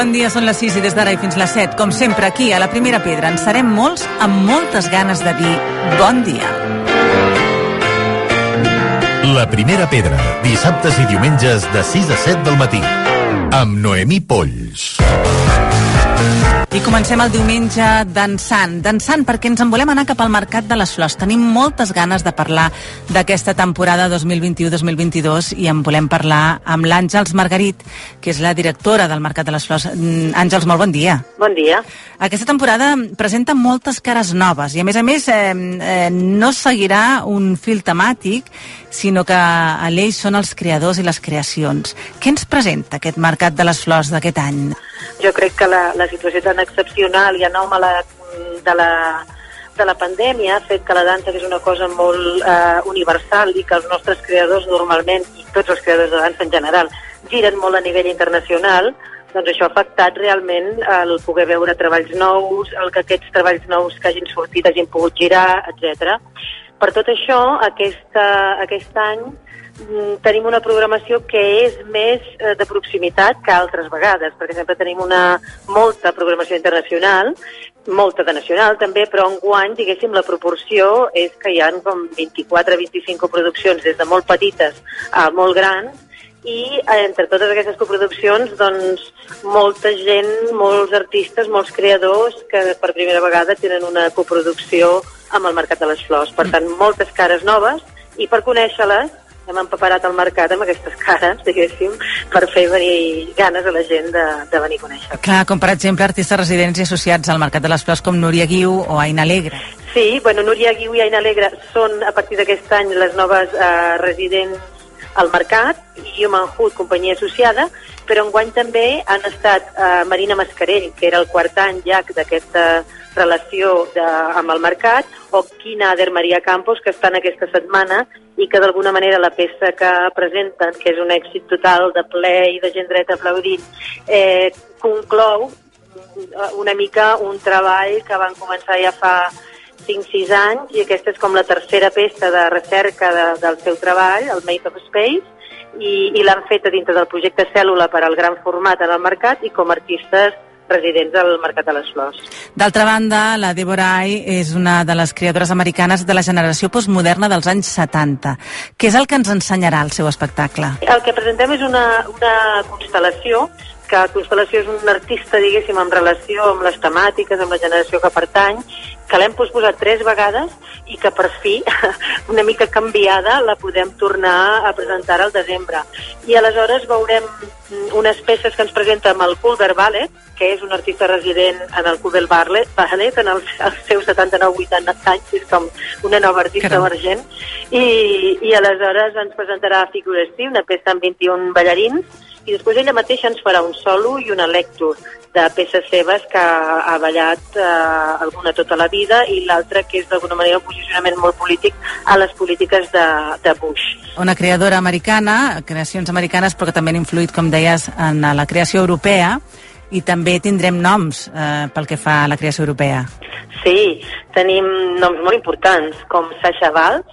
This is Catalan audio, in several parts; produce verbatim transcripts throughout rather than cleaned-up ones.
Bon dia, són les sis i des d'ara i fins les set. Com sempre, aquí, a la Primera Pedra, en serem molts amb moltes ganes de dir bon dia. La Primera Pedra, dissabtes i diumenges de sis a set del matí, amb Noemí Polls. I comencem el diumenge dansant. Dansant perquè ens en volem anar cap al Mercat de les Flors. Tenim moltes ganes de parlar d'aquesta temporada dos mil vint-i-u dos mil vint-i-dos i en volem parlar amb l'Àngels Margarit, que és la directora del Mercat de les Flors. Àngels, molt bon dia. Bon dia. Aquesta temporada presenta moltes cares noves i, a més a més, eh, eh, no seguirà un fil temàtic, sinó que a l'eix són els creadors i les creacions. Què ens presenta aquest Mercat de les Flors d'aquest any? Jo crec que la, la situació tan excepcional i anòmala de la, de la pandèmia ha fet que la dansa, que és una cosa molt eh, universal i que els nostres creadors normalment, i tots els creadors de dansa en general, giren molt a nivell internacional, doncs això ha afectat realment el poder veure treballs nous, el que aquests treballs nous que hagin sortit hagin pogut girar, etcètera. Per tot això, aquesta, aquest any tenim una programació que és més eh, de proximitat que altres vegades, perquè sempre tenim una molta programació internacional, molta de nacional també, però enguany, diguéssim, la proporció és que hi ha com vint-i-quatre a vint-i-cinc coproduccions, des de molt petites a molt grans, i entre totes aquestes coproduccions, doncs, molta gent, molts artistes, molts creadors que per primera vegada tenen una coproducció amb el Mercat de les Flors. Per tant, moltes cares noves, i per conèixer-les hem empaperat el mercat amb aquestes cares, diguéssim, per fer venir ganes a la gent de, de venir a conèixer. Clar, com per exemple artistes residents i associats al Mercat de les Flors com Núria Guiu o Aina Alegre. Sí, bueno, Núria Guiu i Aina Alegre són a partir d'aquest any les noves eh, residents al mercat, i Human Hood, companyia associada, però enguany també han estat eh, Marina Mascarell, que era el quart any ja d'aquesta relació de, amb el mercat, o Kinader Maria Campos, que estan aquesta setmana i que d'alguna manera la peça que presenten, que és un èxit total de ple i de gent dreta aplaudint, eh, conclou una mica un treball que van començar ja fa cinc sis anys, i aquesta és com la tercera peça de recerca de, del seu treball, el Made of Space, i, i l'han feta dintre del projecte Cèl·lula per al gran format en el mercat i com a artistes residents del Mercat de les Flors. D'altra banda, la Deborah Ai és una de les creadores americanes de la generació postmoderna dels anys setanta. Què és el que ens ensenyarà el seu espectacle? El que presentem és una, una constel·lació, que Constel·lació és un artista, diguéssim, en relació amb les temàtiques, amb la generació que pertany, que l'hem posposat tres vegades i que per fi, una mica canviada, la podem tornar a presentar al desembre. I aleshores veurem unes peces que ens presenta amb el Culver Ballet, que és un artista resident en el Culver Ballet, en els, els seus setanta-nou vuitanta anys, és com una nova artista Caram. emergent, i, i aleshores ens presentarà Figure Steve, una peça amb vint-i-un ballarins, i després ella mateixa ens farà un solo i una lectura de peces seves que ha ballat eh, alguna tota la vida, i l'altra que és d'alguna manera un posicionament molt polític a les polítiques de, de Bush. Una creadora americana, creacions americanes, però que també han influït, com deies, en la creació europea, i també tindrem noms eh, pel que fa a la creació europea. Sí, tenim noms molt importants, com Sasha Valls,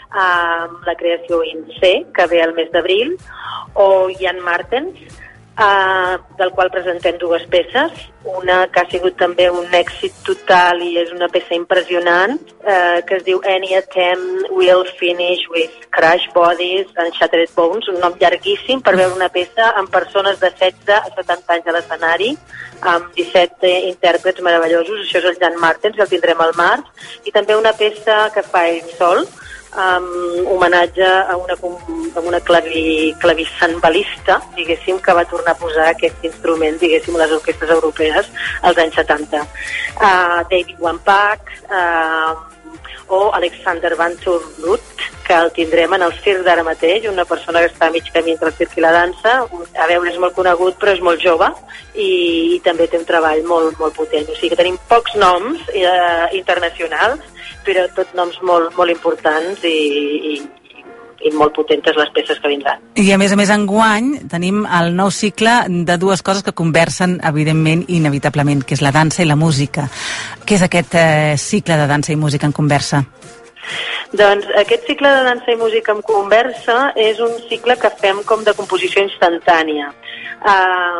amb la creació I N C, que ve al mes d'abril, o Jan Martens, uh, del qual presentem dues peces, una que ha sigut també un èxit total i és una peça impressionant, uh, que es diu Any Attempt Will Finish with Crash Bodies and Shattered Bones, un nom llarguíssim per veure una peça amb persones de setze a setanta anys a l'escenari, amb disset intèrprets meravellosos. Això és el Jan Martens, el tindrem al març, i també una peça que fa ell sol, amb homenatge a una, a una clavi, clavissambalista, diguéssim, que va tornar a posar aquest instrument, diguéssim, a les orquestres europees als anys setanta. Uh, David Wambach, uh, o Alexander Van Turlut, que el tindrem en el circ d'ara mateix, una persona que està a mig camí entre el circ i la dansa. A veure, és molt conegut, però és molt jove, i, i també té un treball molt, molt potent. O sigui que tenim pocs noms eh, internacionals, però tots noms molt, molt importants i, i, i molt potentes les peces que vindran. I a més a més, enguany tenim el nou cicle de dues coses que conversen, evidentment i inevitablement, que és la dansa i la música. Què és aquest eh, cicle de dansa i música en conversa? Doncs aquest cicle de dansa i música en conversa és un cicle que fem com de composició instantània. Uh,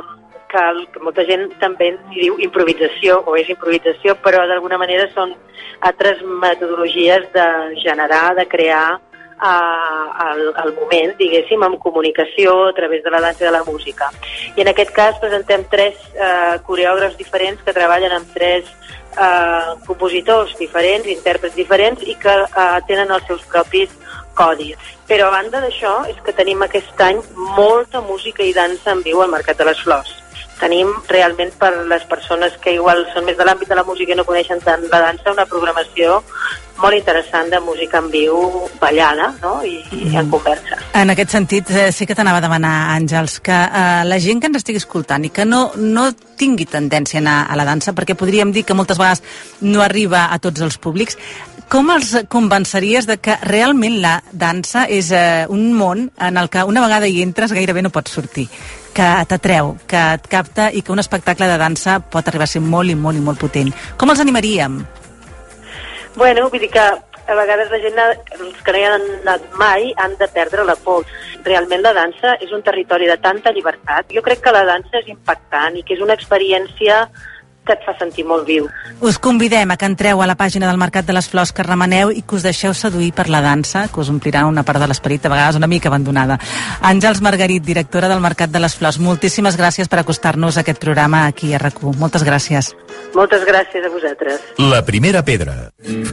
que, el, que molta gent també hi diu improvisació, o és improvisació, però d'alguna manera són altres metodologies de generar, de crear al, al moment, diguéssim, amb comunicació a través de la dansa i de la música. I en aquest cas presentem tres eh, coreògrafs diferents que treballen amb tres eh, compositors diferents, intèrprets diferents i que eh, tenen els seus propis codis. Però a banda d'això és que tenim aquest any molta música i dansa en viu al Mercat de les Flors. Tenim realment per les persones que igual són més de l'àmbit de la música i no coneixen tant la dansa, una programació molt interessant de música en viu, ballada, no? I, i en conversa. En aquest sentit, eh, sí que t'anava a demanar, Àngels, que eh, la gent que ens estigui escoltant i que no, no tingui tendència a anar a la dansa, perquè podríem dir que moltes vegades no arriba a tots els públics, com els convenceries de que realment la dansa és eh, un món en el que una vegada hi entres gairebé no pots sortir, que t'atreu, que et capta i que un espectacle de dansa pot arribar a ser molt i molt i molt potent? Com els animaríem? Bueno, vull dir que a vegades la gent, els que no hi han anat mai, han de perdre la por. Realment la dansa és un territori de tanta llibertat. Jo crec que la dansa és impactant i que és una experiència que et fa sentir molt viu. Us convidem a que entreu a la pàgina del Mercat de les Flors, que remeneu i que us deixeu seduir per la dansa, que us omplirà una part de l'esperit, a vegades una mica abandonada. Àngels Margarit, directora del Mercat de les Flors, moltíssimes gràcies per acostar-nos a aquest programa aquí a R A C U. Moltes gràcies. Moltes gràcies a vosaltres. La primera pedra.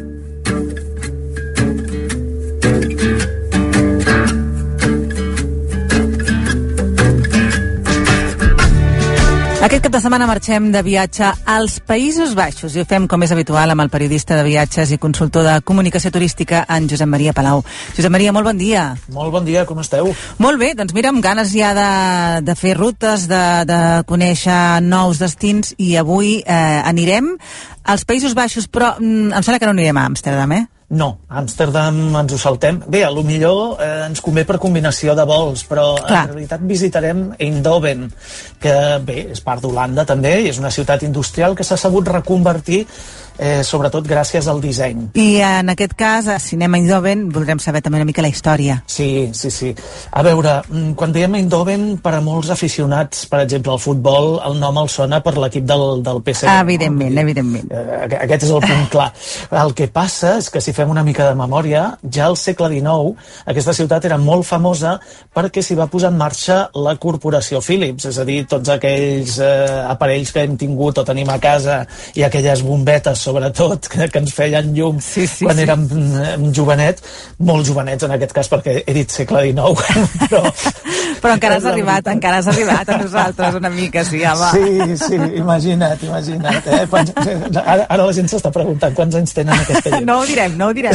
Aquest cap de setmana marxem de viatge als Països Baixos i ho fem, com és habitual, amb el periodista de viatges i consultor de comunicació turística, en Josep Maria Palau. Josep Maria, molt bon dia. Molt bon dia, com esteu? Molt bé, doncs mira, amb ganes ja de, de fer rutes, de, de conèixer nous destins, i avui eh, anirem als Països Baixos, però mm, em sembla que no anirem a Amsterdam, eh? No, a Amsterdam ens ho saltem. Bé, a lo millor eh, ens convé per combinació de vols, però Clar. en realitat visitarem Eindhoven, que bé, és part d'Holanda també, i és una ciutat industrial que s'ha sabut reconvertir eh, sobretot gràcies al disseny. I en aquest cas, a Cinema Eindhoven, voldrem saber també una mica la història. Sí, sí, sí. A veure, quan diem Eindhoven, per a molts aficionats, per exemple, al futbol, el nom el sona per l'equip del, del P S V. Evidentment, no? evidentment. Eh, aquest és el punt clar. El que passa és que si fem una mica de memòria, ja al segle dinou aquesta ciutat era molt famosa perquè s'hi va posar en marxa la corporació Philips, és a dir, tots aquells eh, aparells que hem tingut o tenim a casa i aquelles bombetes, sobretot, que, que ens feien llum sí, sí, quan sí. érem eh, jovenets, molt jovenets en aquest cas perquè he dit segle dinou, però... Però encara has arribat, encara has arribat a nosaltres una mica, sí, home. Sí, sí, imagina't, imagina't, eh? Quants, ara, ara la gent s'està preguntant quants anys tenen aquesta gent. No ho direm, no ho direm.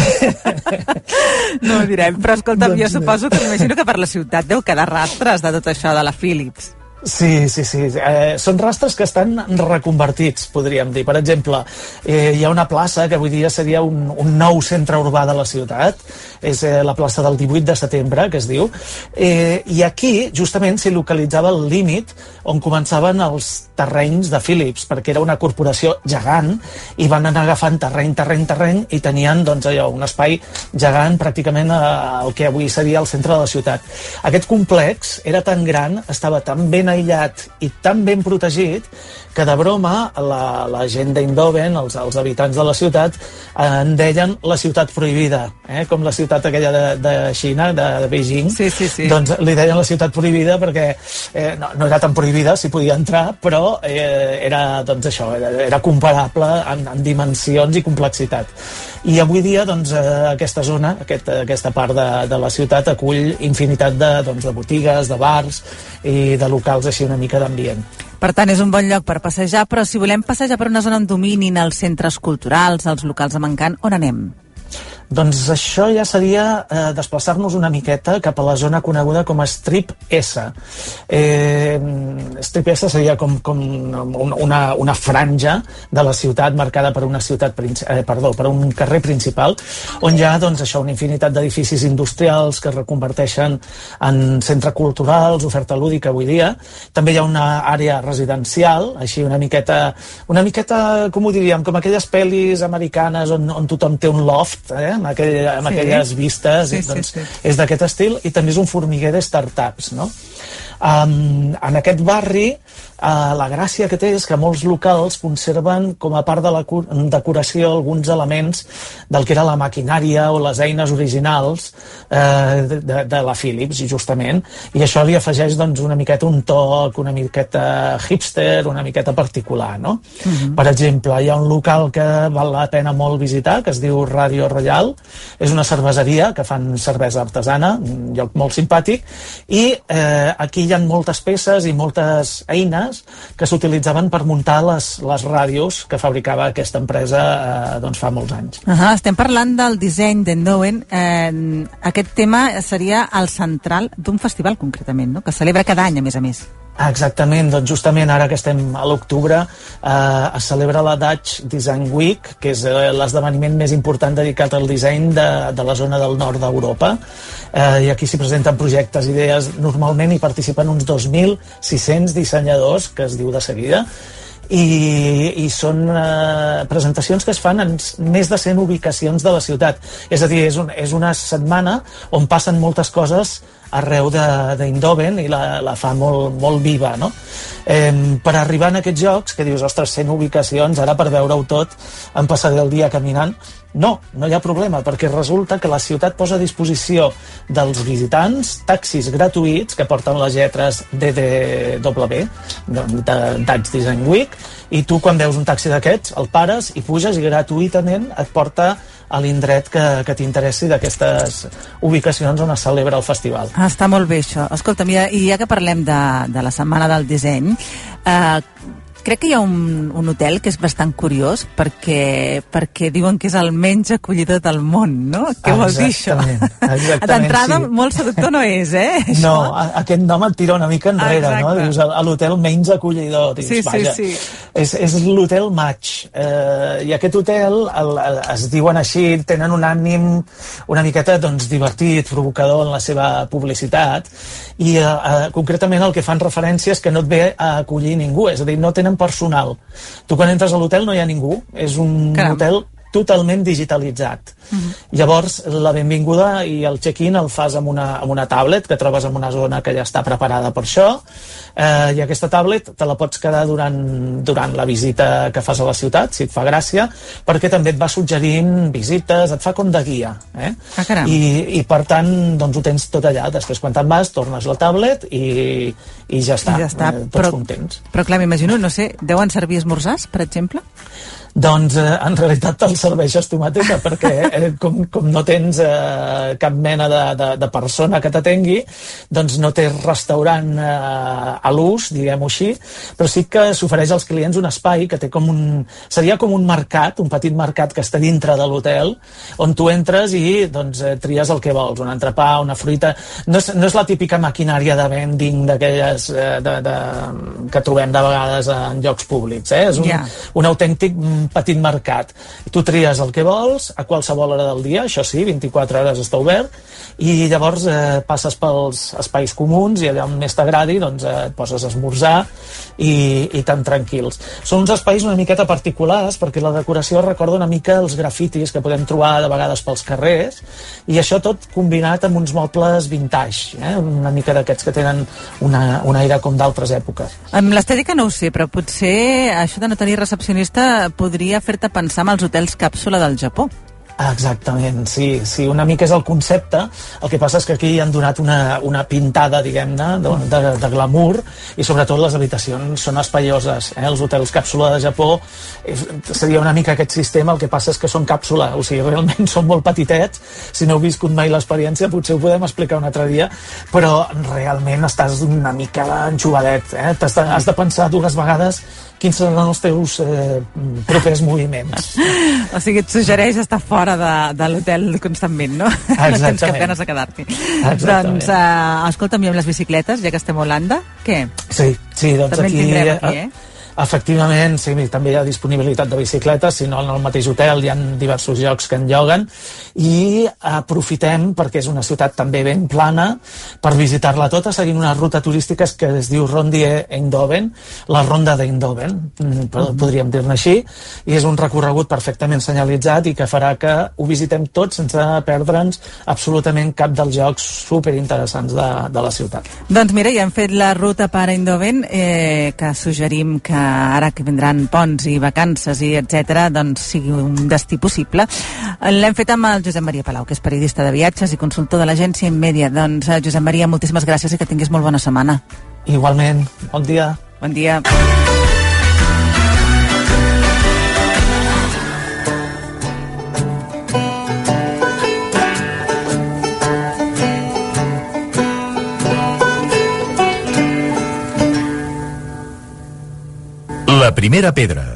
No ho direm, però escolta'm, doncs jo suposo que m'imagino que per la ciutat deu quedar rastres de tot això de la Philips. Sí, sí, sí. Eh, són rastres que estan reconvertits, podríem dir. Per exemple, eh, hi ha una plaça que avui dia seria un, un nou centre urbà de la ciutat, és eh, la plaça del divuit de setembre, que es diu, eh, i aquí justament s'hi localitzava el límit on començaven els terrenys de Philips, perquè era una corporació gegant i van anar agafant terreny, terreny, terreny i tenien doncs, allò, un espai gegant pràcticament al que avui seria el centre de la ciutat. Aquest complex era tan gran, estava tan ben aïllat i tan ben protegit que de broma la, la gent d'Eindhoven, els, els habitants de la ciutat, eh, en deien la ciutat prohibida, eh? Com la ciutat aquella de, de Xina, de, de Beijing. Sí, sí, sí. Doncs li deien la ciutat prohibida perquè eh, no, no era tan prohibida, s'hi podia entrar, però eh, era doncs això, era, era comparable en, en dimensions i complexitat. I avui dia doncs, eh, aquesta zona, aquest, aquesta part de, de la ciutat acull infinitat de, doncs, de botigues, de bars i de locals així una mica d'ambient. Per tant, és un bon lloc per passejar, però si volem passejar per una zona on dominin els centres culturals, els locals amb encant, on anem? Doncs això ja seria eh, desplaçar-nos una miqueta cap a la zona coneguda com a Strip S. Eh, Strip S seria com, com una, una franja de la ciutat marcada per una ciutat, eh, perdó, per un carrer principal, on hi ha doncs, això, una infinitat d'edificis industrials que es reconverteixen en centre culturals, oferta lúdica avui dia. També hi ha una àrea residencial, així una miqueta, una miqueta, com ho diríem, com aquelles pel·lis americanes on, on tothom té un loft, eh? amb, aquell, amb sí. aquelles vistes, sí, doncs sí, sí. és d'aquest estil, i també és un formiguer de startups, no? Um, en aquest barri uh, la gràcia que té és que molts locals conserven com a part de la decoració alguns elements del que era la maquinària o les eines originals uh, de, de, de la Philips, justament, i això li afegeix doncs, una miqueta un toc, una miqueta hipster, una miqueta particular, no? Uh-huh. Per exemple, hi ha un local que val la pena molt visitar, que es diu Radio Royal, és una cerveseria que fan cervesa artesana, un lloc molt simpàtic, i eh, aquí hi ha moltes peces i moltes eines que s'utilitzaven per muntar les, les ràdios que fabricava aquesta empresa eh, doncs fa molts anys. Uh-huh. Estem parlant del disseny d'Eindhoven. Eh, aquest tema seria el central d'un festival, concretament, no? Que celebra cada any, a més a més. Exactament, doncs justament ara que estem a l'octubre eh, es celebra la Dutch Design Week, que és eh, l'esdeveniment més important dedicat al disseny de, de la zona del nord d'Europa, eh, i aquí s'hi presenten projectes, idees, normalment hi participen uns dos mil sis-cents dissenyadors, que es diu de seguida, i, i són eh, presentacions que es fan en més de cent ubicacions de la ciutat, és a dir, és, un, és una setmana on passen moltes coses arreu d'Eindhoven i la, la fa molt, molt viva, no? Eh, per arribar en aquests jocs, que dius, ostres, cent ubicacions, ara per veure-ho tot em passaré el dia caminant. No, no hi ha problema, perquè resulta que la ciutat posa a disposició dels visitants taxis gratuïts que porten les lletres D D W, de Dutch Design Week, i tu quan veus un taxi d'aquests el pares i puges i gratuïtament et porta a l'indret que, que t'interessi d'aquestes ubicacions on es celebra el festival. Ah, està molt bé això. Escolta'm, ja, i ja que parlem de, de la Setmana del Disseny, eh, crec que hi ha un, un hotel que és bastant curiós perquè, perquè diuen que és el menys acollidor del món, no? Què ah, vol dir això? D'entrada, sí. Molt seductor no és, eh? Això? No, aquest nom et tira una mica enrere, ah, no? Dius, l'hotel menys acollidor. Dius, sí, vaja, sí, sí. És, és l'hotel Match. Eh, I aquest hotel, el, el, es diuen així, tenen un ànim una miqueta doncs, divertit, provocador en la seva publicitat, i eh, eh, concretament el que fan referència és que no et ve a acollir ningú, és a dir, no tenen personal. Tu quan entres a l'hotel no hi ha ningú, és un Caram. hotel totalment digitalitzat. Uh-huh. Llavors, la benvinguda i el check-in el fas amb una, amb una tablet que trobes en una zona que ja està preparada per això, eh, i aquesta tablet te la pots quedar durant, durant la visita que fas a la ciutat, si et fa gràcia, perquè també et va suggerint visites, et fa com de guia. Eh? Ah, I, I per tant, doncs ho tens tot allà. Després, quan te'n vas, tornes la tablet i, i ja està. I ja està. Eh, tots però, contents. Però clar, m'imagino, no sé, deuen servir esmorzars, per exemple? Doncs eh, en realitat te'l serveixes tu mateixa, perquè eh, com, com no tens eh, cap mena de, de, de persona que t'atengui, doncs no té restaurant eh, a l'ús, diguem-ho així, però sí que s'ofereix als clients un espai que té com un... seria com un mercat, un petit mercat que està dintre de l'hotel, on tu entres i doncs, eh, tries el que vols, un entrepà, una fruita... No és, no és la típica maquinària de vending d'aquelles eh, de, de, que trobem de vegades en llocs públics, eh? És un, yeah. un autèntic petit mercat. Tu tries el que vols a qualsevol hora del dia, això sí, vint-i-quatre hores està obert, i llavors eh, passes pels espais comuns i allà on més t'agradi doncs eh, et poses a esmorzar i, i tan tranquils. Són uns espais una miqueta particulars perquè la decoració recorda una mica els grafitis que podem trobar de vegades pels carrers, i això tot combinat amb uns mobles vintage, eh? Una mica d'aquests que tenen una, un aire com d'altres èpoques. Amb l'estètica no ho sé, però potser això de no tenir recepcionista podria fer-te pensar en els hotels càpsula del Japó. Exactament, sí, sí, una mica és el concepte. El que passa és que aquí hi han donat una, una pintada, diguem-ne, de, de, de glamour, i sobretot les habitacions són espaioses, eh? Els hotels càpsula de Japó és, seria una mica aquest sistema, el que passa és que són càpsula, o sigui, realment són molt petitets. Si no heu viscut mai l'experiència potser ho podem explicar un altre dia, però realment estàs una mica enxuvadet, eh? Has de, has de pensar dues vegades quins seran els teus eh, propers moviments. O sigui, et suggereix estar fora de, de l'hotel constantment, no? Exactament. No tens cap ganes de quedar-t'hi. Doncs, uh, escolta'm, i amb les bicicletes, ja que estem a Holanda, què? Sí, sí, doncs també aquí... en tindrem aquí, eh? Efectivament, sí, també hi ha disponibilitat de bicicletes, si no en el mateix hotel hi ha diversos llocs que en lloguen, i aprofitem, perquè és una ciutat també ben plana, per visitar-la tota seguint una ruta turística que es diu Rondie Eindhoven, la Ronda d'Eindhoven, podríem dir-ne així, i és un recorregut perfectament senyalitzat i que farà que ho visitem tots sense perdre'ns absolutament cap dels jocs superinteressants de, de la ciutat. Doncs mira, ja hem fet la ruta per Eindhoven, eh, que suggerim que ara que vindran ponts i vacances i etcètera, doncs sigui un destí possible. L'hem fet amb el Josep Maria Palau, que és periodista de viatges i consultor de l'agència Inmedia. Doncs, Josep Maria, moltíssimes gràcies i que tinguis molt bona setmana. Igualment, bon dia. Bon dia. La primera pedra.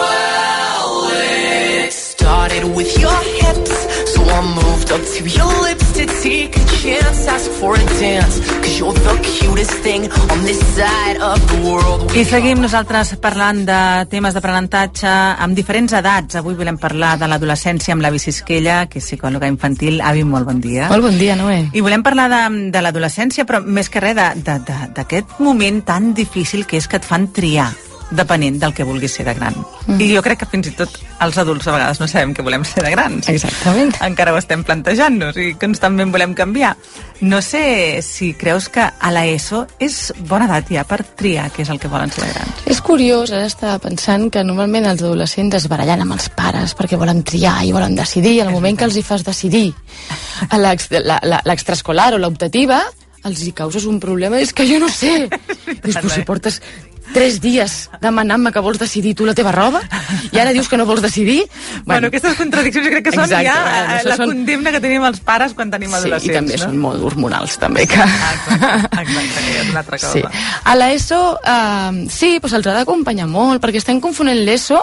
Well, it started with your hips, so I moved up to your lips to take a chance, ask for a dance, cause you're the cutest thing on this side of the world. I seguim nosaltres parlant de temes d'aprenentatge amb diferents edats. Avui volem parlar de l'adolescència amb la Cisquella, que és psicòloga infantil. Avi, molt bon dia. Molt bon dia, Noé. I volem parlar de, de l'adolescència, però més que res d'aquest moment tan difícil que és que et fan triar depenent del que vulguis ser de gran. Mm. I jo crec que fins i tot els adults a vegades no sabem què volem ser de grans. Exactament. Encara ho estem plantejant-nos i constantment volem canviar. No sé si creus que a l'ESO és bona edat ja per triar què és el que volen ser de grans. És curiós, ara estava pensant que normalment els adolescents es barallen amb els pares perquè volen triar i volen decidir, i al moment que els hi fas decidir a l'extraescolar o l'optativa, els hi causes un problema, és que jo no sé. Dius, però si portes tres dies demanant-me que vols decidir tu la teva roba i ara dius que no vols decidir. Bueno, bueno aquestes contradiccions jo crec que són exacte, ja bueno, la són... condemna que tenim els pares quan tenim adolescents. Sí, i també no? són molt hormonals, també. Que... Exacte, exacte, que és una altra cosa. Sí. A l'ESO, uh, sí, doncs els ha d'acompanyar molt, perquè estem confonent l'ESO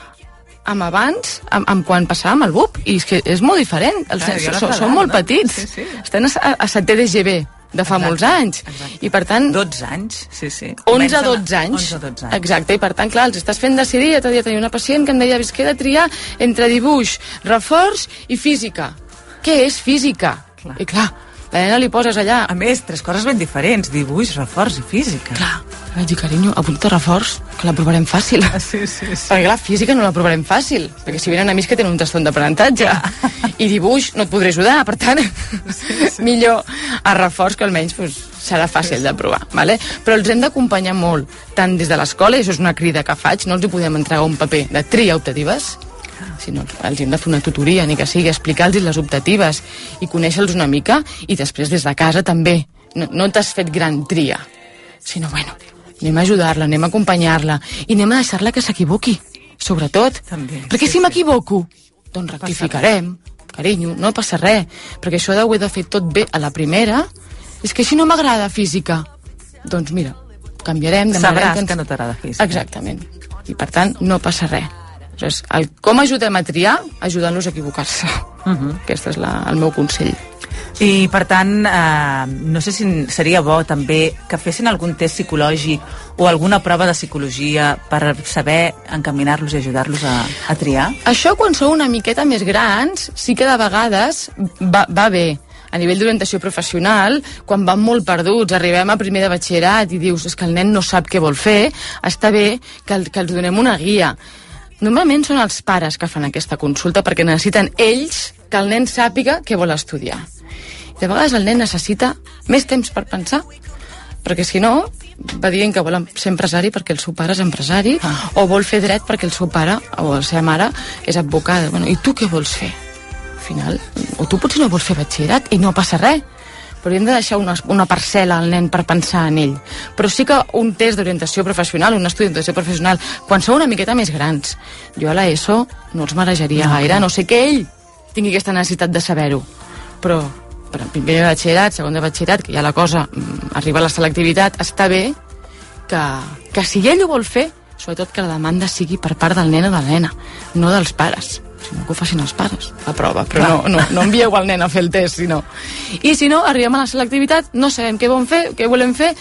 amb abans, amb, amb quan passàvem el B U P, i és que és molt diferent. Els ah, nens són, són molt no? petits. Sí, sí. Estan a, a setè de G B de fa exacte, molts anys. Exacte. I per tant... dotze anys, sí, sí. onze a dotze anys. onze a dotze anys. Exacte, i per tant, clar, els estàs fent decidir. L'altre dia tenia una pacient que em deia que he de triar entre dibuix, reforç i física. Què és física? Clar. I clar, la nena li poses allà... A més, tres coses ben diferents, dibuix, reforç i física. Clar, vaig dir, carinyo, apunta reforç, que l'aprovarem fàcil. Ah, sí, sí, sí. Perquè clar, física no l'aprovarem fàcil, perquè si venen amics que tenen un trastorn d'aprenentatge. I dibuix no et podré ajudar, per tant, sí, sí. millor a reforç, que almenys pues, serà fàcil sí, sí. d'aprovar. Vale? Però els hem d'acompanyar molt, tant des de l'escola, i això és una crida que faig, no els hi podem entregar un paper de tria optatives, sinó els hem de fer una tutoria, ni que sigui, explicar-los les optatives i conèixer-los una mica, i després des de casa també. No, no t'has fet gran tria, sinó, bueno, anem a ajudar-la, anem a acompanyar-la, i anem a deixar-la que s'equivoqui, sobretot. També, perquè sí, si m'equivoco, doncs rectificarem, carinyo, no passa res, perquè això de ho he de fer tot bé a la primera, és que si no m'agrada física, doncs mira, canviarem... Sabràs que, ens... que no t'agrada física. Exactament, i per tant no passa res. Aleshores, el, com ajudem a triar? Ajudant-los a equivocar-se. Uh-huh. Aquest és la, el meu consell. I per tant, eh, no sé si seria bo també que fessin algun test psicològic o alguna prova de psicologia per saber encaminar-los i ajudar-los a, a triar? Això quan sou una miqueta més grans sí que de vegades va, va bé. A nivell d'orientació professional, quan van molt perduts, arribem a primer de batxillerat i dius és que el nen no sap què vol fer, està bé que, el, que els donem una guia. Normalment són els pares que fan aquesta consulta perquè necessiten ells que el nen sàpiga què vol estudiar. De vegades el nen necessita més temps per pensar, perquè si no va dient que vol ser empresari perquè el seu pare és empresari, ah. o vol fer dret perquè el seu pare o la seva mare és advocada. Bueno, i tu què vols fer? Al final, o tu potser no vols fer batxillerat i no passa res, però hem de deixar una, una parcel·la al nen per pensar en ell. Però sí que un test d'orientació professional, un estudi d'orientació professional, quan són una miqueta més grans, jo a l'ESO no els marejaria no, gaire, no sé que ell tingui aquesta necessitat de saber-ho, però per primer de batxillerat, segon de batxillerat, que ja la cosa arriba a la selectivitat, està bé que, que si ell ho vol fer, sobretot que la demanda sigui per part del nen o de la nena, no dels pares. Si no, que ho facin els pares, la prova, però no, no, no envieu el nen a fer el test, sinó. I si no, arribem a la selectivitat, no sabem què volem fer, què volem fer,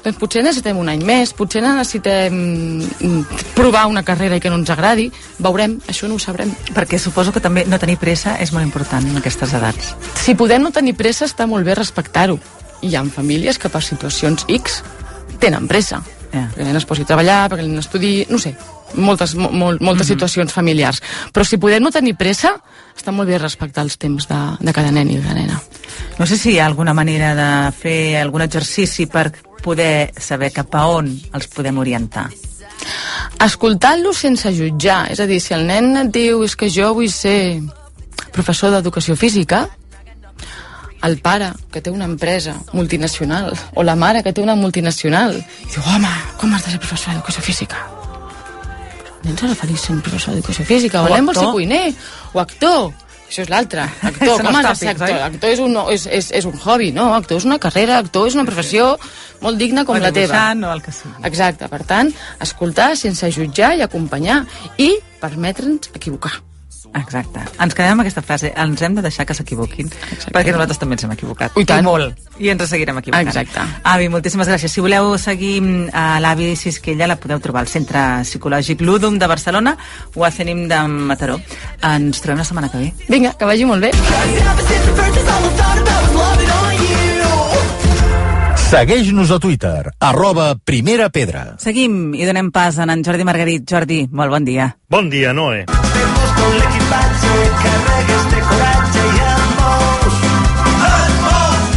doncs potser necessitem un any més, potser necessitem provar una carrera i que no ens agradi, veurem, això no ho sabrem. Perquè suposo que també no tenir pressa és molt important en aquestes edats. Si podem no tenir pressa, està molt bé respectar-ho. Hi ha famílies que per situacions X tenen pressa. Yeah. Perquè el nen es posi a treballar, perquè el nen estudi, no sé, moltes, mo, moltes mm-hmm. situacions familiars. Però si podem no tenir pressa, està molt bé respectar els temps de, de cada nen i de nena. No sé si hi ha alguna manera de fer algun exercici per poder saber cap a on els podem orientar. Escoltant-los sense jutjar. És a dir, si el nen et diu és que jo vull ser professor d'educació física, el pare que té una empresa multinacional o la mare que té una multinacional diu, home, com has de ser professor d'educació física? El nen s'ha referit a ser professor d'educació física, o, o el nen vol ser cuiner o actor. Això és l'altre. Actor, com has de ser actor? Actor és un, és, és, és un hobby, no? Actor és una carrera, actor és una professió molt digna com la teva. O el que sigui. Exacte, per tant, escoltar sense jutjar i acompanyar i permetre'ns equivocar. Exacte. Ens quedem amb aquesta frase, ens hem de deixar que s'equivoquin, perquè nosaltres també ens hem equivocat. I tant. I molt. I ens seguirem equivocant. Exacte. Avi, moltíssimes gràcies. Si voleu seguir a l'Avi Sisquella, la podeu trobar al Centre Psicològic Ludum de Barcelona o a Cenim de Mataró. Ens trobem la setmana que ve. Vinga, que vagi molt bé. Segueix-nos a Twitter, arroba Primera Pedra. Seguim i donem pas a en Jordi Margarit. Jordi, molt bon dia. Bon dia, Noé. Con l'equipatge carregues de coratge i et mous, et mous.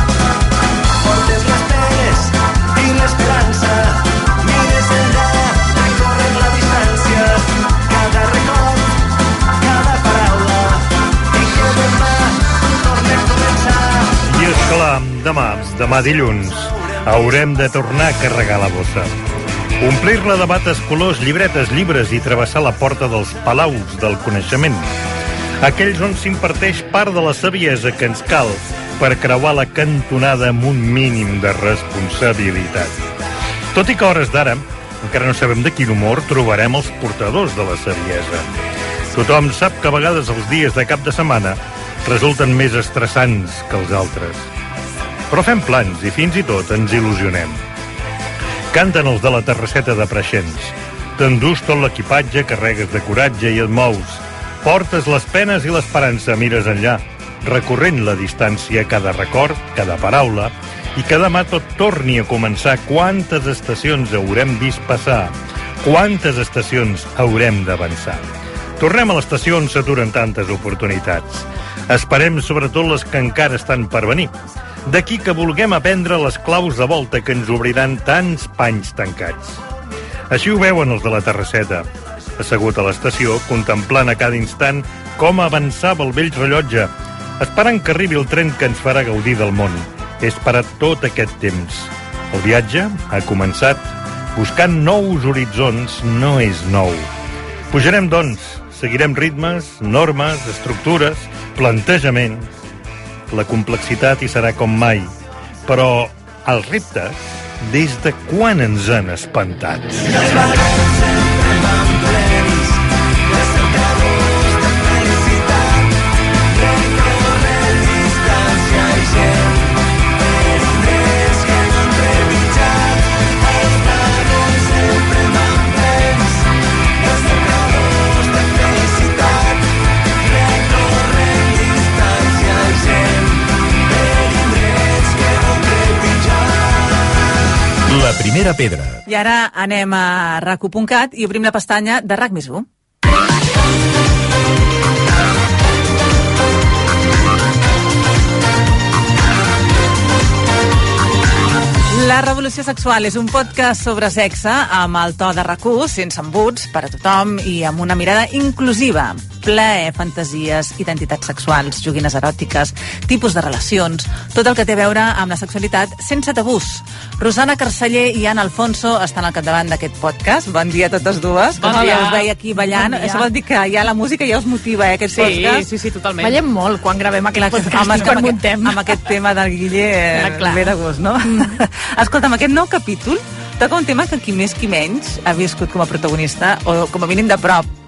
Portes les peres i l'esperança, mires enllà, recorres la distància, cada record, cada paraula, i que demà tornem a començar. I és clar, demà, demà dilluns, haurem de tornar a carregar la bossa. Omplir-la de bates, colors, llibretes, llibres i travessar la porta dels palaus del coneixement. Aquells on s'imparteix part de la saviesa que ens cal per creuar la cantonada amb un mínim de responsabilitat. Tot i que a hores d'ara encara no sabem de quin humor trobarem els portadors de la saviesa. Tothom sap que a vegades els dies de cap de setmana resulten més estressants que els altres. Però fem plans i fins i tot ens il·lusionem. Canten els de la terrasseta de Preixens. T'endús tot l'equipatge, carregues de coratge i et mous. Portes les penes i l'esperança, mires enllà, recorrent la distància, cada record, cada paraula, i que demà tot torni a començar. Quantes estacions haurem vist passar? Quantes estacions haurem d'avançar? Tornem a l'estació on s'aturen tantes oportunitats. Esperem sobretot les que encara estan per venir. D'aquí que vulguem aprendre les claus de volta que ens obriran tants panys tancats. Així ho veuen els de la terrasseta, assegut a l'estació, contemplant a cada instant com avançava el vell rellotge, esperant que arribi el tren que ens farà gaudir del món. He esperat tot aquest temps. El viatge ha començat, buscant nous horitzons no és nou. Pujarem, doncs, seguirem ritmes, normes, estructures, plantejaments. La complexitat hi serà com mai, però els reptes, des de quan ens han espantat? Els vagons sempre van plens, els cercadors de felicitat, recorrent distància i gent, per indrets que no han trepitjat. Els vagons sempre van plens, els cercadors de felicitat, recorrent distància i gent. La primera pedra. I ara anem a rac u punt cat i obrim la pestanya de RAC més u. La revolució sexual és un podcast sobre sexe amb el to de RAC u, sense embuts, per a tothom i amb una mirada inclusiva. Plaer, fantasies, identitats sexuals, joguines eròtiques, tipus de relacions, tot el que té a veure amb la sexualitat sense tabús. Rosana Carceller i Anna Alfonso estan al capdavant d'aquest podcast. Bon dia a totes dues. Bon Com dia. us veia aquí ballant. Bon dia. Això vol dir que ja la música ja us motiva, eh, aquest Sí, podcast? sí, sí, totalment. Ballem molt quan gravem aquest Clar, podcast home, i quan amb, muntem. amb aquest tema del Guille eh, Ah, clar. ve de gust, no? Mm. Escolta'm, aquest nou capítol toca un tema que qui més qui menys ha viscut com a protagonista, o com a mínim de prop.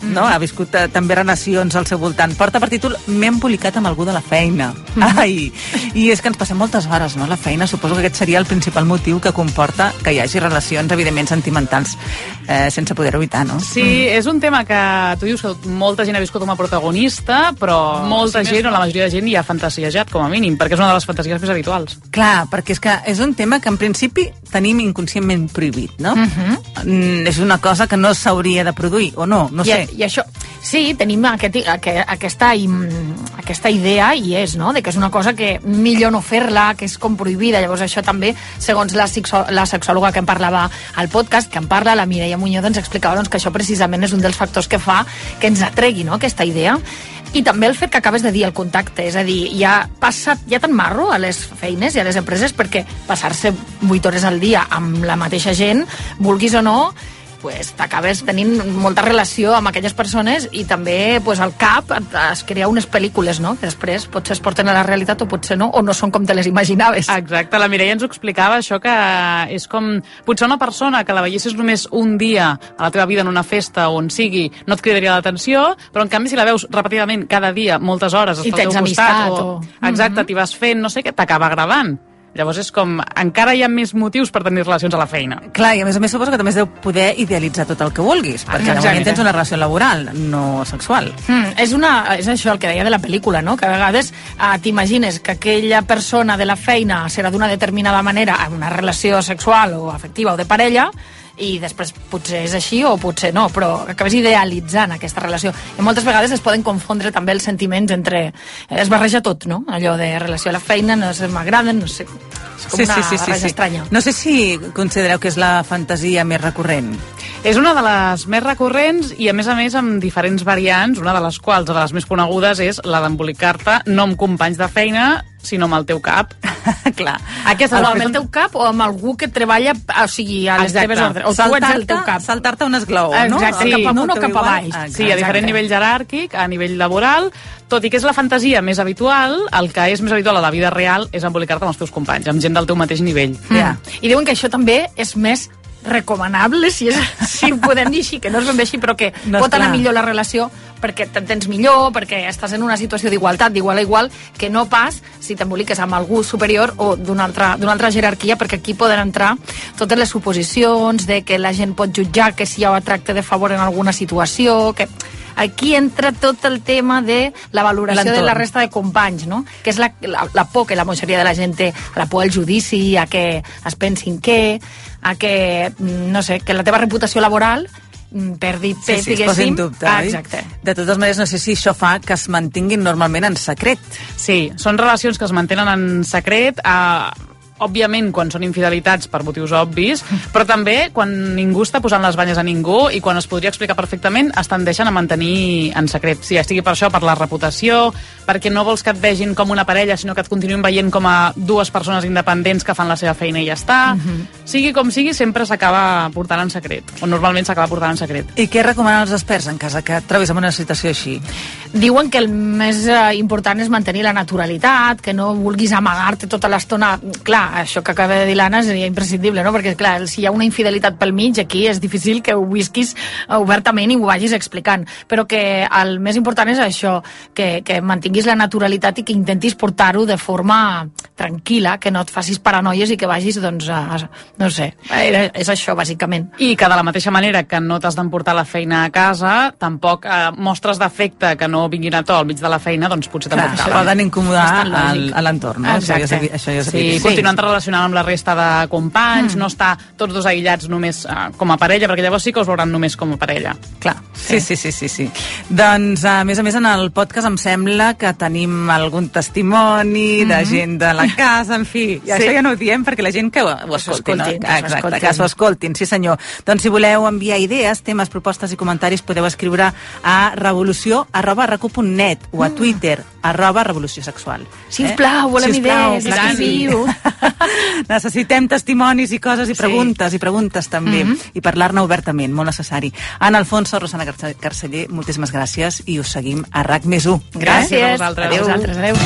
mm. no? Ha viscut uh, també relacions al seu voltant. Porta per títol M'he embolicat amb algú de la feina. Mm. Ai, i és que ens passem moltes hores, no?, a la feina. Suposo que aquest seria el principal motiu que comporta que hi hagi relacions, evidentment, sentimentals eh, sense poder evitar, no? Sí, mm. és un tema que tu dius que molta gent ha viscut com a protagonista, però molta gent, o la majoria de gent, hi ha fantasiejat, com a mínim, perquè és una de les fantasies més habituals. Clar, perquè és que és un tema que en principi tenim inconscientment prohibit, no? Uh-huh. Mm, és una cosa que no s'hauria de produir, o no, no I, sé. I això, sí, tenim aquest, aquest, aquesta, aquesta idea, i és, no?, de que és una cosa que millor no fer-la, que és com prohibida. Llavors això també, segons la, sexo, la sexòloga que em parlava al podcast, que em parla, la Mireia Muñoz, ens explicava doncs, que això precisament és un dels factors que fa que ens atregui, no?, aquesta idea. I també el fet que acabes de dir el contacte, és a dir, hi ha, passa, hi ha tant marro a les feines i a les empreses perquè passar-se vuit hores al dia amb la mateixa gent, vulguis o no, pues, t'acabes tenint molta relació amb aquelles persones i també pues, al cap es crea unes pel·lícules, no?, que després potser es porten a la realitat o potser no, o no són com te les imaginaves. Exacte, la Mireia ens ho explicava, això que és com... Potser una persona que la veiessis només un dia a la teva vida en una festa o on sigui, no et cridaria l'atenció, però en canvi si la veus repetidament cada dia, moltes hores, i està al teu costat, o... o... Exacte, Mm-hmm. t'hi vas fent, no sé què, t'acaba agradant. Llavors és com, encara hi ha més motius per tenir relacions a la feina. Clar, i a més a més suposo que també es deu poder idealitzar tot el que vulguis, perquè de moment tens una relació laboral, no sexual. Mm, és, una, és això el que deia de la pel·lícula, no?, que a vegades eh, t'imagines que aquella persona de la feina serà d'una determinada manera en una relació sexual o afectiva o de parella, i després potser és així o potser no, però acabes idealitzant aquesta relació. I moltes vegades es poden confondre també els sentiments entre... Es barreja tot, no?, allò de relació a la feina, no sé, m'agraden, no sé... És com sí, una sí, sí, barreja sí, sí. estranya. No sé si considereu que és la fantasia més recurrent. És una de les més recurrents i, a més a més, amb diferents variants, una de les quals, o de les més conegudes, és la d'embolicar-te no amb companys de feina, sinó amb el teu cap. Clar. Aquesta és amb el teu cap o amb algú que treballa, o sigui, a les Exacte. teves ordres. O tu ets el teu cap. Saltar-te un esglaó, no? Exacte, Sí. cap amunt o cap avall. Exacte. Sí, a diferent nivell jeràrquic, a nivell laboral, tot i que és la fantasia més habitual, el que és més habitual a la vida real és embolicar-te amb els teus companys, amb gent del teu mateix nivell. Mm. Yeah. I diuen que això també és més recomanable, si, és, si ho podem dir així, que no és ben bé així, però que no, pot anar clar. millor la relació perquè t'entens millor, perquè estàs en una situació d'igualtat, d'igual a igual, que no pas si t'emboliques amb algú superior o d'una altra, d'una altra jerarquia, perquè aquí poden entrar totes les suposicions de que la gent pot jutjar que si hi ha tracte de favor en alguna situació, que... Aquí entra tot el tema de la valoració de la resta de companys, no?, que és la, la, la por que la majoria de la gent té, a la por al judici, a que es pensin que, a que, no sé, que la teva reputació laboral perdi pes, sí, sí, es posa en dubte, ah, oi? exacte. De totes maneres, no sé si això fa que es mantinguin normalment en secret. Sí, són relacions que es mantenen en secret, eh, òbviament quan són infidelitats per motius obvis, però també quan ningú està posant les banyes a ningú i quan es podria explicar perfectament es tendeixen a mantenir en secret. Si ja estigui per això, per la reputació, perquè no vols que et vegin com una parella, sinó que et continuïn veient com a dues persones independents que fan la seva feina i ja està. Uh-huh. Sigui com sigui, sempre s'acaba portant en secret, o normalment s'acaba portant en secret. I què recomanen els experts en cas que et trobis en una situació així? Diuen que el més eh, important és mantenir la naturalitat, que no vulguis amagar-te tota l'estona. Clar, això que acaba de dir l'Anna seria imprescindible, no? Perquè, clar, si hi ha una infidelitat pel mig, aquí és difícil que ho visquis obertament i ho vagis explicant. Però que el més important és això, que, que mantinguis la naturalitat i que intentis portar-ho de forma tranquil·la, que no et facis paranoies i que vagis, doncs, a, no sé, és això, bàsicament. I que de la mateixa manera que no t'has d'emportar la feina a casa, tampoc eh, mostres d'afecte que no vinguin a to al mig de la feina, doncs potser tampoc cal. Poden incomodar al, a l'entorn, no? Exacte. Això ja és, això ja és sí, sí, continuant relacionant amb la resta de companys, mm. no estar tots dos aïllats només uh, com a parella, perquè llavors sí que us veuran només com a parella. Clar, sí, sí, sí, sí, sí. Doncs, a més a més, en el podcast em sembla que tenim algun testimoni mm-hmm. de gent de la casa, en fi, i sí. Això ja no ho diem perquè la gent que ho, ho escolti, no? Exacte, que s'ho escoltin, sí senyor. Doncs si voleu enviar idees, temes, propostes i comentaris, podeu escriure a revolució arroba recu punt net o a Twitter arroba revolució sexual. Sisplau, eh? volem Sisplau, idees, escriviu. Necessitem testimonis i coses i preguntes, sí. i preguntes també, mm-hmm. i parlar-ne obertament, molt necessari. Ana Alfonso, Rosana Carceller, moltíssimes gràcies i us seguim a RAC més u. Gràcies. Gràcies a vosaltres. Adéu. A vosaltres, adéu.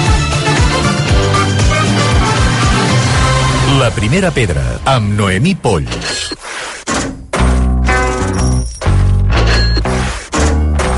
La primera pedra, amb Noemí Polls.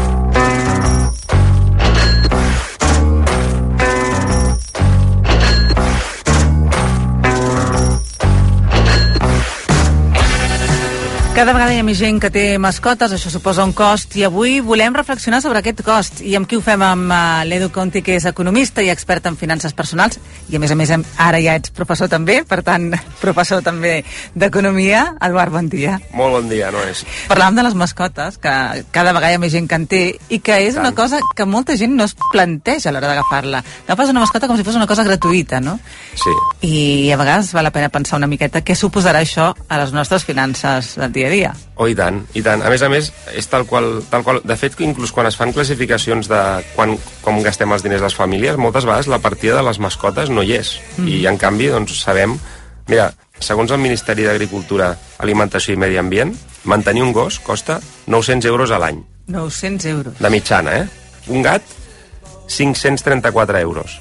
Cada vegada hi ha més gent que té mascotes, això suposa un cost, i avui volem reflexionar sobre aquest cost. I amb qui ho fem? Amb uh, l'Edu Conti, que és economista i expert en finances personals, i a més a més ara ja ets professor també, per tant, professor també d'economia. Eduard, bon dia. Molt bon dia, no és? Parlàvem de les mascotes, que cada vegada hi ha més gent que en té, i que és una cosa que molta gent no es planteja a l'hora d'agafar-la. Agafes una mascota com si fos una cosa gratuïta, no? Sí. I a vegades val la pena pensar una miqueta què suposarà això a les nostres finances del dia a dia. Oh, i tant, i tant. A més a més, és tal qual, tal qual... De fet, inclús quan es fan classificacions de quan, com gastem els diners les famílies, moltes vegades la partida de les mascotes no hi és. Mm. I, en canvi, doncs, sabem... Mira, segons el Ministeri d'Agricultura, Alimentació i Medi Ambient, mantenir un gos costa nou-cents euros a l'any. nou-cents euros. De mitjana, eh? Un gat, cinc-cents trenta-quatre euros.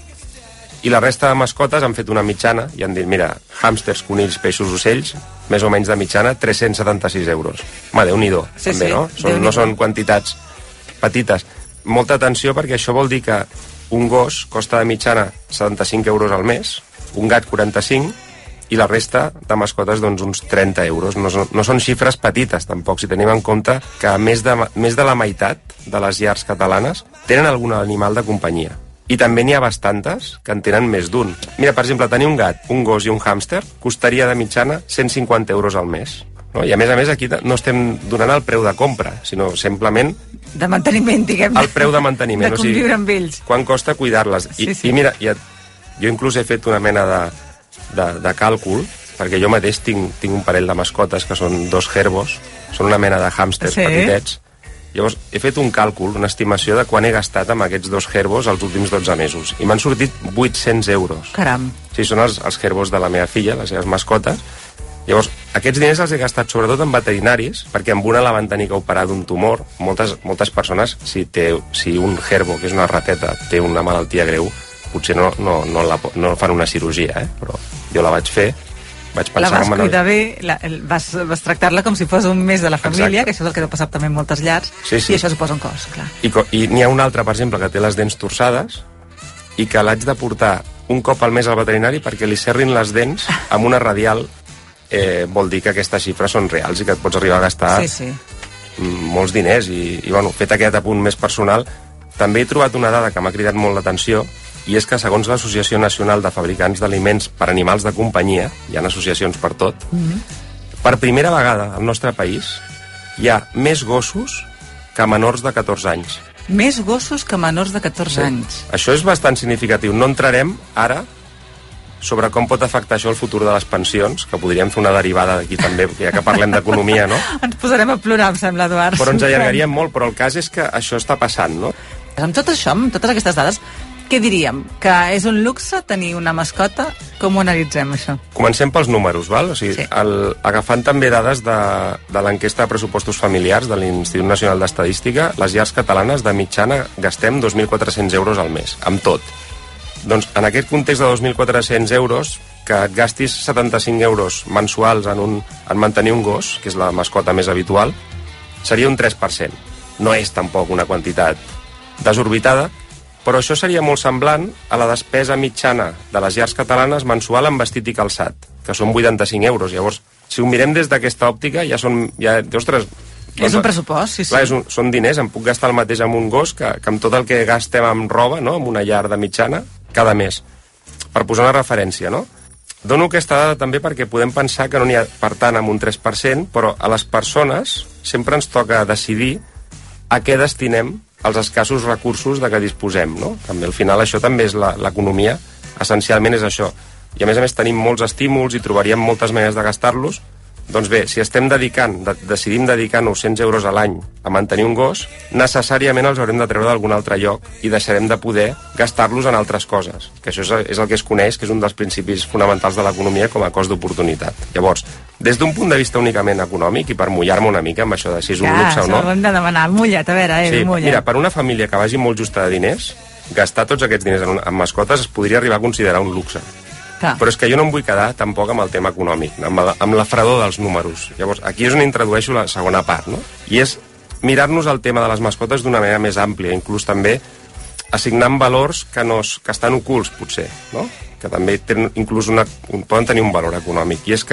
I la resta de mascotes han fet una mitjana i han dit, mira, hàmsters, conills, peixos, ocells, més o menys de mitjana, tres-cents setanta-sis euros. Home, Déu-n'hi-do, sí, també, sí, no? Són, no són quantitats petites. Molta atenció, perquè això vol dir que un gos costa de mitjana setanta-cinc euros al mes, un gat quaranta-cinc, i la resta de mascotes, doncs, uns trenta euros. No són, no són xifres petites, tampoc, si tenim en compte que més de, més de la meitat de les llars catalanes tenen algun animal de companyia. I també n'hi ha bastantes que en tenen més d'un. Mira, per exemple, tenir un gat, un gos i un hàmster costaria de mitjana cent cinquanta euros al mes. No? I a més a més aquí no estem donant el preu de compra, sinó simplement... De manteniment, diguem. El preu de manteniment. De conviure o sigui, amb ells. Quan costa cuidar-les. I, sí, sí. I mira, ja, jo inclús he fet una mena de, de, de càlcul, perquè jo mateix tinc, tinc un parell de mascotes que són dos herbos, són una mena de hàmsters sí. petitets. Llavors, he fet un càlcul, una estimació de quan he gastat amb aquests dos herbos els últims dotze mesos. I m'han sortit vuit-cents euros. Caram. Sí, són els, els herbos de la meva filla, les seves mascotes. Llavors, aquests diners els he gastat sobretot en veterinaris, perquè amb una la van tenir que operar d'un tumor. Moltes, moltes persones, si, té, si un herbo, que és una rateta, té una malaltia greu, potser no, no, no, la, no fan una cirurgia, eh? Però jo la vaig fer. Vaig la vas cuidar bé, la, vas, vas tractar-la com si fos un mes de la família, exacte. Que això és el que deu passar també en moltes llars, sí, sí. I això suposa un cost, clar. I, i n'hi ha un altre, per exemple, que té les dents torçades i que l'haig de portar un cop al mes al veterinari perquè li serrin les dents amb una radial. Eh, vol dir que aquestes xifres són reals i que et pots arribar a gastar sí, sí. molts diners. I, i bueno, fet aquest apunt més personal, també he trobat una dada que m'ha cridat molt l'atenció, i és que segons l'Associació Nacional de Fabricants d'Aliments per Animals de Companyia, hi ha associacions per tot, mm-hmm. per primera vegada al nostre país hi ha més gossos que menors de catorze anys. Més gossos que menors de catorze sí. anys. Això és bastant significatiu. No entrarem ara sobre com pot afectar això el futur de les pensions, que podríem fer una derivada d'aquí també, ja que parlem d'economia, no? Ens posarem a plorar, em sembla, Eduard. Però ens allargaríem molt, però el cas és que això està passant, no? Amb tot això, amb totes aquestes dades, què diríem? Que és un luxe tenir una mascota? Com ho analitzem, això? Comencem pels números, val? O sigui, sí. el, agafant també dades de, de l'enquesta de pressupostos familiars de l'Institut Nacional d'Estadística, les llars catalanes de mitjana gastem dos mil quatre-cents euros al mes, amb tot. Doncs en aquest context de dos mil quatre-cents euros, que et gastis setanta-cinc euros mensuals en, un, en mantenir un gos, que és la mascota més habitual, seria un tres per cent. No és tampoc una quantitat desorbitada, però això seria molt semblant a la despesa mitjana de les llars catalanes mensual en vestit i calçat, que són vuitanta-cinc euros. Llavors, si ho mirem des d'aquesta òptica, ja són... Ja, ostres, és un pressupost, sí, sí. Clar, és un, són diners, em puc gastar el mateix amb un gos que, que amb tot el que gastem amb roba, no?, amb una llar de mitjana, cada mes. Per posar una referència, no? Dono aquesta dada també perquè podem pensar que no n'hi ha, per tant, amb un tres per cent, però a les persones sempre ens toca decidir a què destinem els escassos recursos de què disposem, no? També al final això també és l'economia, essencialment és això. I a més a més tenim molts estímuls i trobaríem moltes maneres de gastar-los. Doncs bé, si estem dedicant, de, decidim dedicar nou-cents euros a l'any a mantenir un gos, necessàriament els haurem de treure d'algun altre lloc i deixarem de poder gastar-los en altres coses, que això és, és el que es coneix, que és un dels principis fonamentals de l'economia com a cost d'oportunitat. Llavors, des d'un punt de vista únicament econòmic, i per mullar-me una mica amb això de si és un ja, luxe o no... Ja, hem de demanar, mulla't, a veure, eh, sí, mulla't. Mira, per una família que vagi molt justa de diners, gastar tots aquests diners en, en mascotes es podria arribar a considerar un luxe. Clar. Però és que jo no em vull quedar tampoc amb el tema econòmic, amb la, amb la fredor dels números. Llavors, aquí és on introdueixo la segona part, no? I és mirar-nos el tema de les mascotes d'una manera més àmplia, inclús també assignant valors que, no, que estan ocults, potser, no? Que també tenen, inclús una, un, poden tenir un valor econòmic. I és que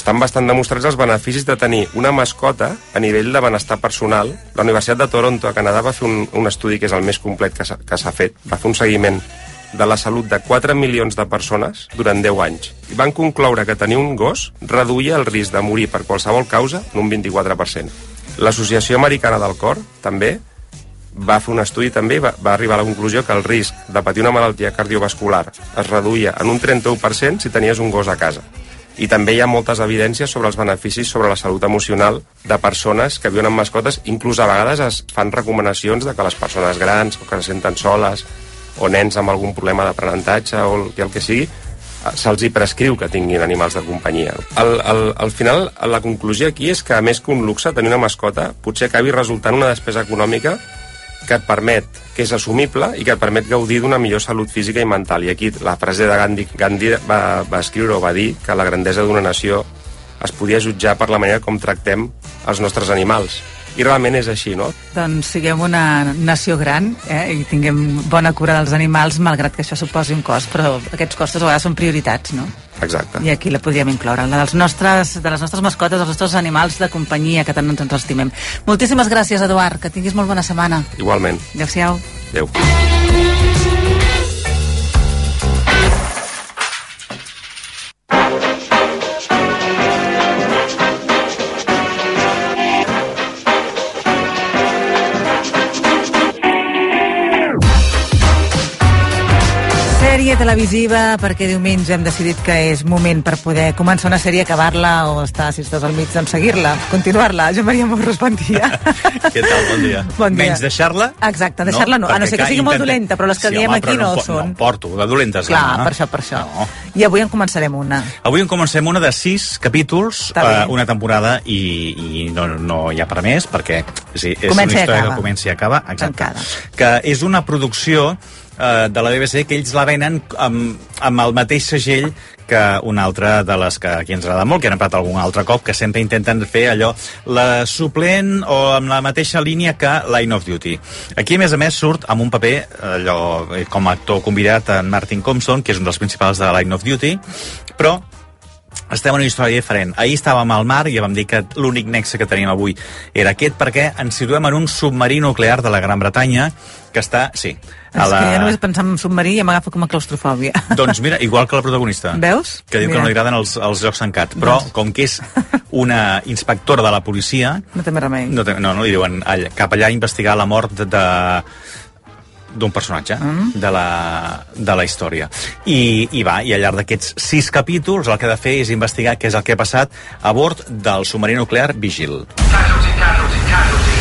estan bastant demostrats els beneficis de tenir una mascota a nivell de benestar personal. La Universitat de Toronto, a Canadà, va fer un, un estudi que és el més complet que s'ha fet. Va fer un seguiment de la salut de quatre milions de persones durant deu anys. I van concloure que tenir un gos reduïa el risc de morir per qualsevol causa en un vint-i-quatre per cent. L'Associació Americana del Cor, també, va fer un estudi també va, va arribar a la conclusió que el risc de patir una malaltia cardiovascular es reduïa en un trenta-u per cent si tenies un gos a casa. I també hi ha moltes evidències sobre els beneficis sobre la salut emocional de persones que viuen amb mascotes. Inclús a vegades es fan recomanacions de que les persones grans o que se senten soles o nens amb algun problema d'aprenentatge o el, el que sigui, se'ls hi prescriu que tinguin animals de companyia. Al, al, al final, la conclusió aquí és que, a més que un luxe, tenir una mascota potser acabi resultant una despesa econòmica que et permet, que és assumible i que et permet gaudir d'una millor salut física i mental. I aquí la frase de Gandhi, Gandhi va, va escriure o va dir que la grandesa d'una nació es podia jutjar per la manera com tractem els nostres animals. I realment és així, no? Doncs siguem una nació gran, eh, i tinguem bona cura dels animals, malgrat que això suposi un cost, però aquests costos a vegades són prioritats, no? Exacte. I aquí la podríem incloure, la dels nostres, de les nostres mascotes, dels nostres animals de companyia, que tant ens ens estimem. Moltíssimes gràcies, Eduard, que tinguis molt bona setmana. Igualment. Adéu-siau. Adéu. Sèrie televisiva, perquè diumenge hem decidit que és moment per poder començar una sèrie, acabar-la o estar, si estàs al mig, doncs seguir-la, continuar-la. Jo, Maria Morros, bon dia. Què tal? Bon dia. Bon dia. Menys deixar-la? Exacte, deixar-la no. A no ser que sigui molt dolenta, però les que sí, diem home, aquí no, no són. No, porto, de dolentes. Clar, no? per això, per això. No. I avui en començarem una. Avui en comencem una de sis capítols, uh, una temporada, i, i no, no hi ha per més, perquè sí, és comença una història que comença i acaba. Exacte. Tancada. Que és una producció uh, de la B B C que ells la venen amb, amb el mateix segell que una altra de les que aquí ens agrada molt, que han emprat algun altre cop, que sempre intenten fer allò, la suplent o amb la mateixa línia que Line of Duty. Aquí, a més a més, surt amb un paper, allò, com a actor convidat, en Martin Compson, que és un dels principals de Line of Duty, però estem en una història diferent. Ahir estàvem al mar i vam dir que l'únic nexe que tenim avui era aquest, perquè ens situem en un submarí nuclear de la Gran Bretanya que està, sí, a és la... que ja només pensar en submarí i m'agafa com a claustrofòbia. Doncs mira, igual que la protagonista. Veus? Que diu mira. que no li agraden els, els llocs tancats. Però, doncs, com que és una inspectora de la policia... No té més remei. No, té, no, no li diuen allà, cap allà a investigar la mort de... de d'un personatge mm. de, la, de la història. I, i va, i al llarg d'aquests sis capítols el que ha de fer és investigar què és el que ha passat a bord del submarí nuclear Vigil. Casualty, casualty, casualty.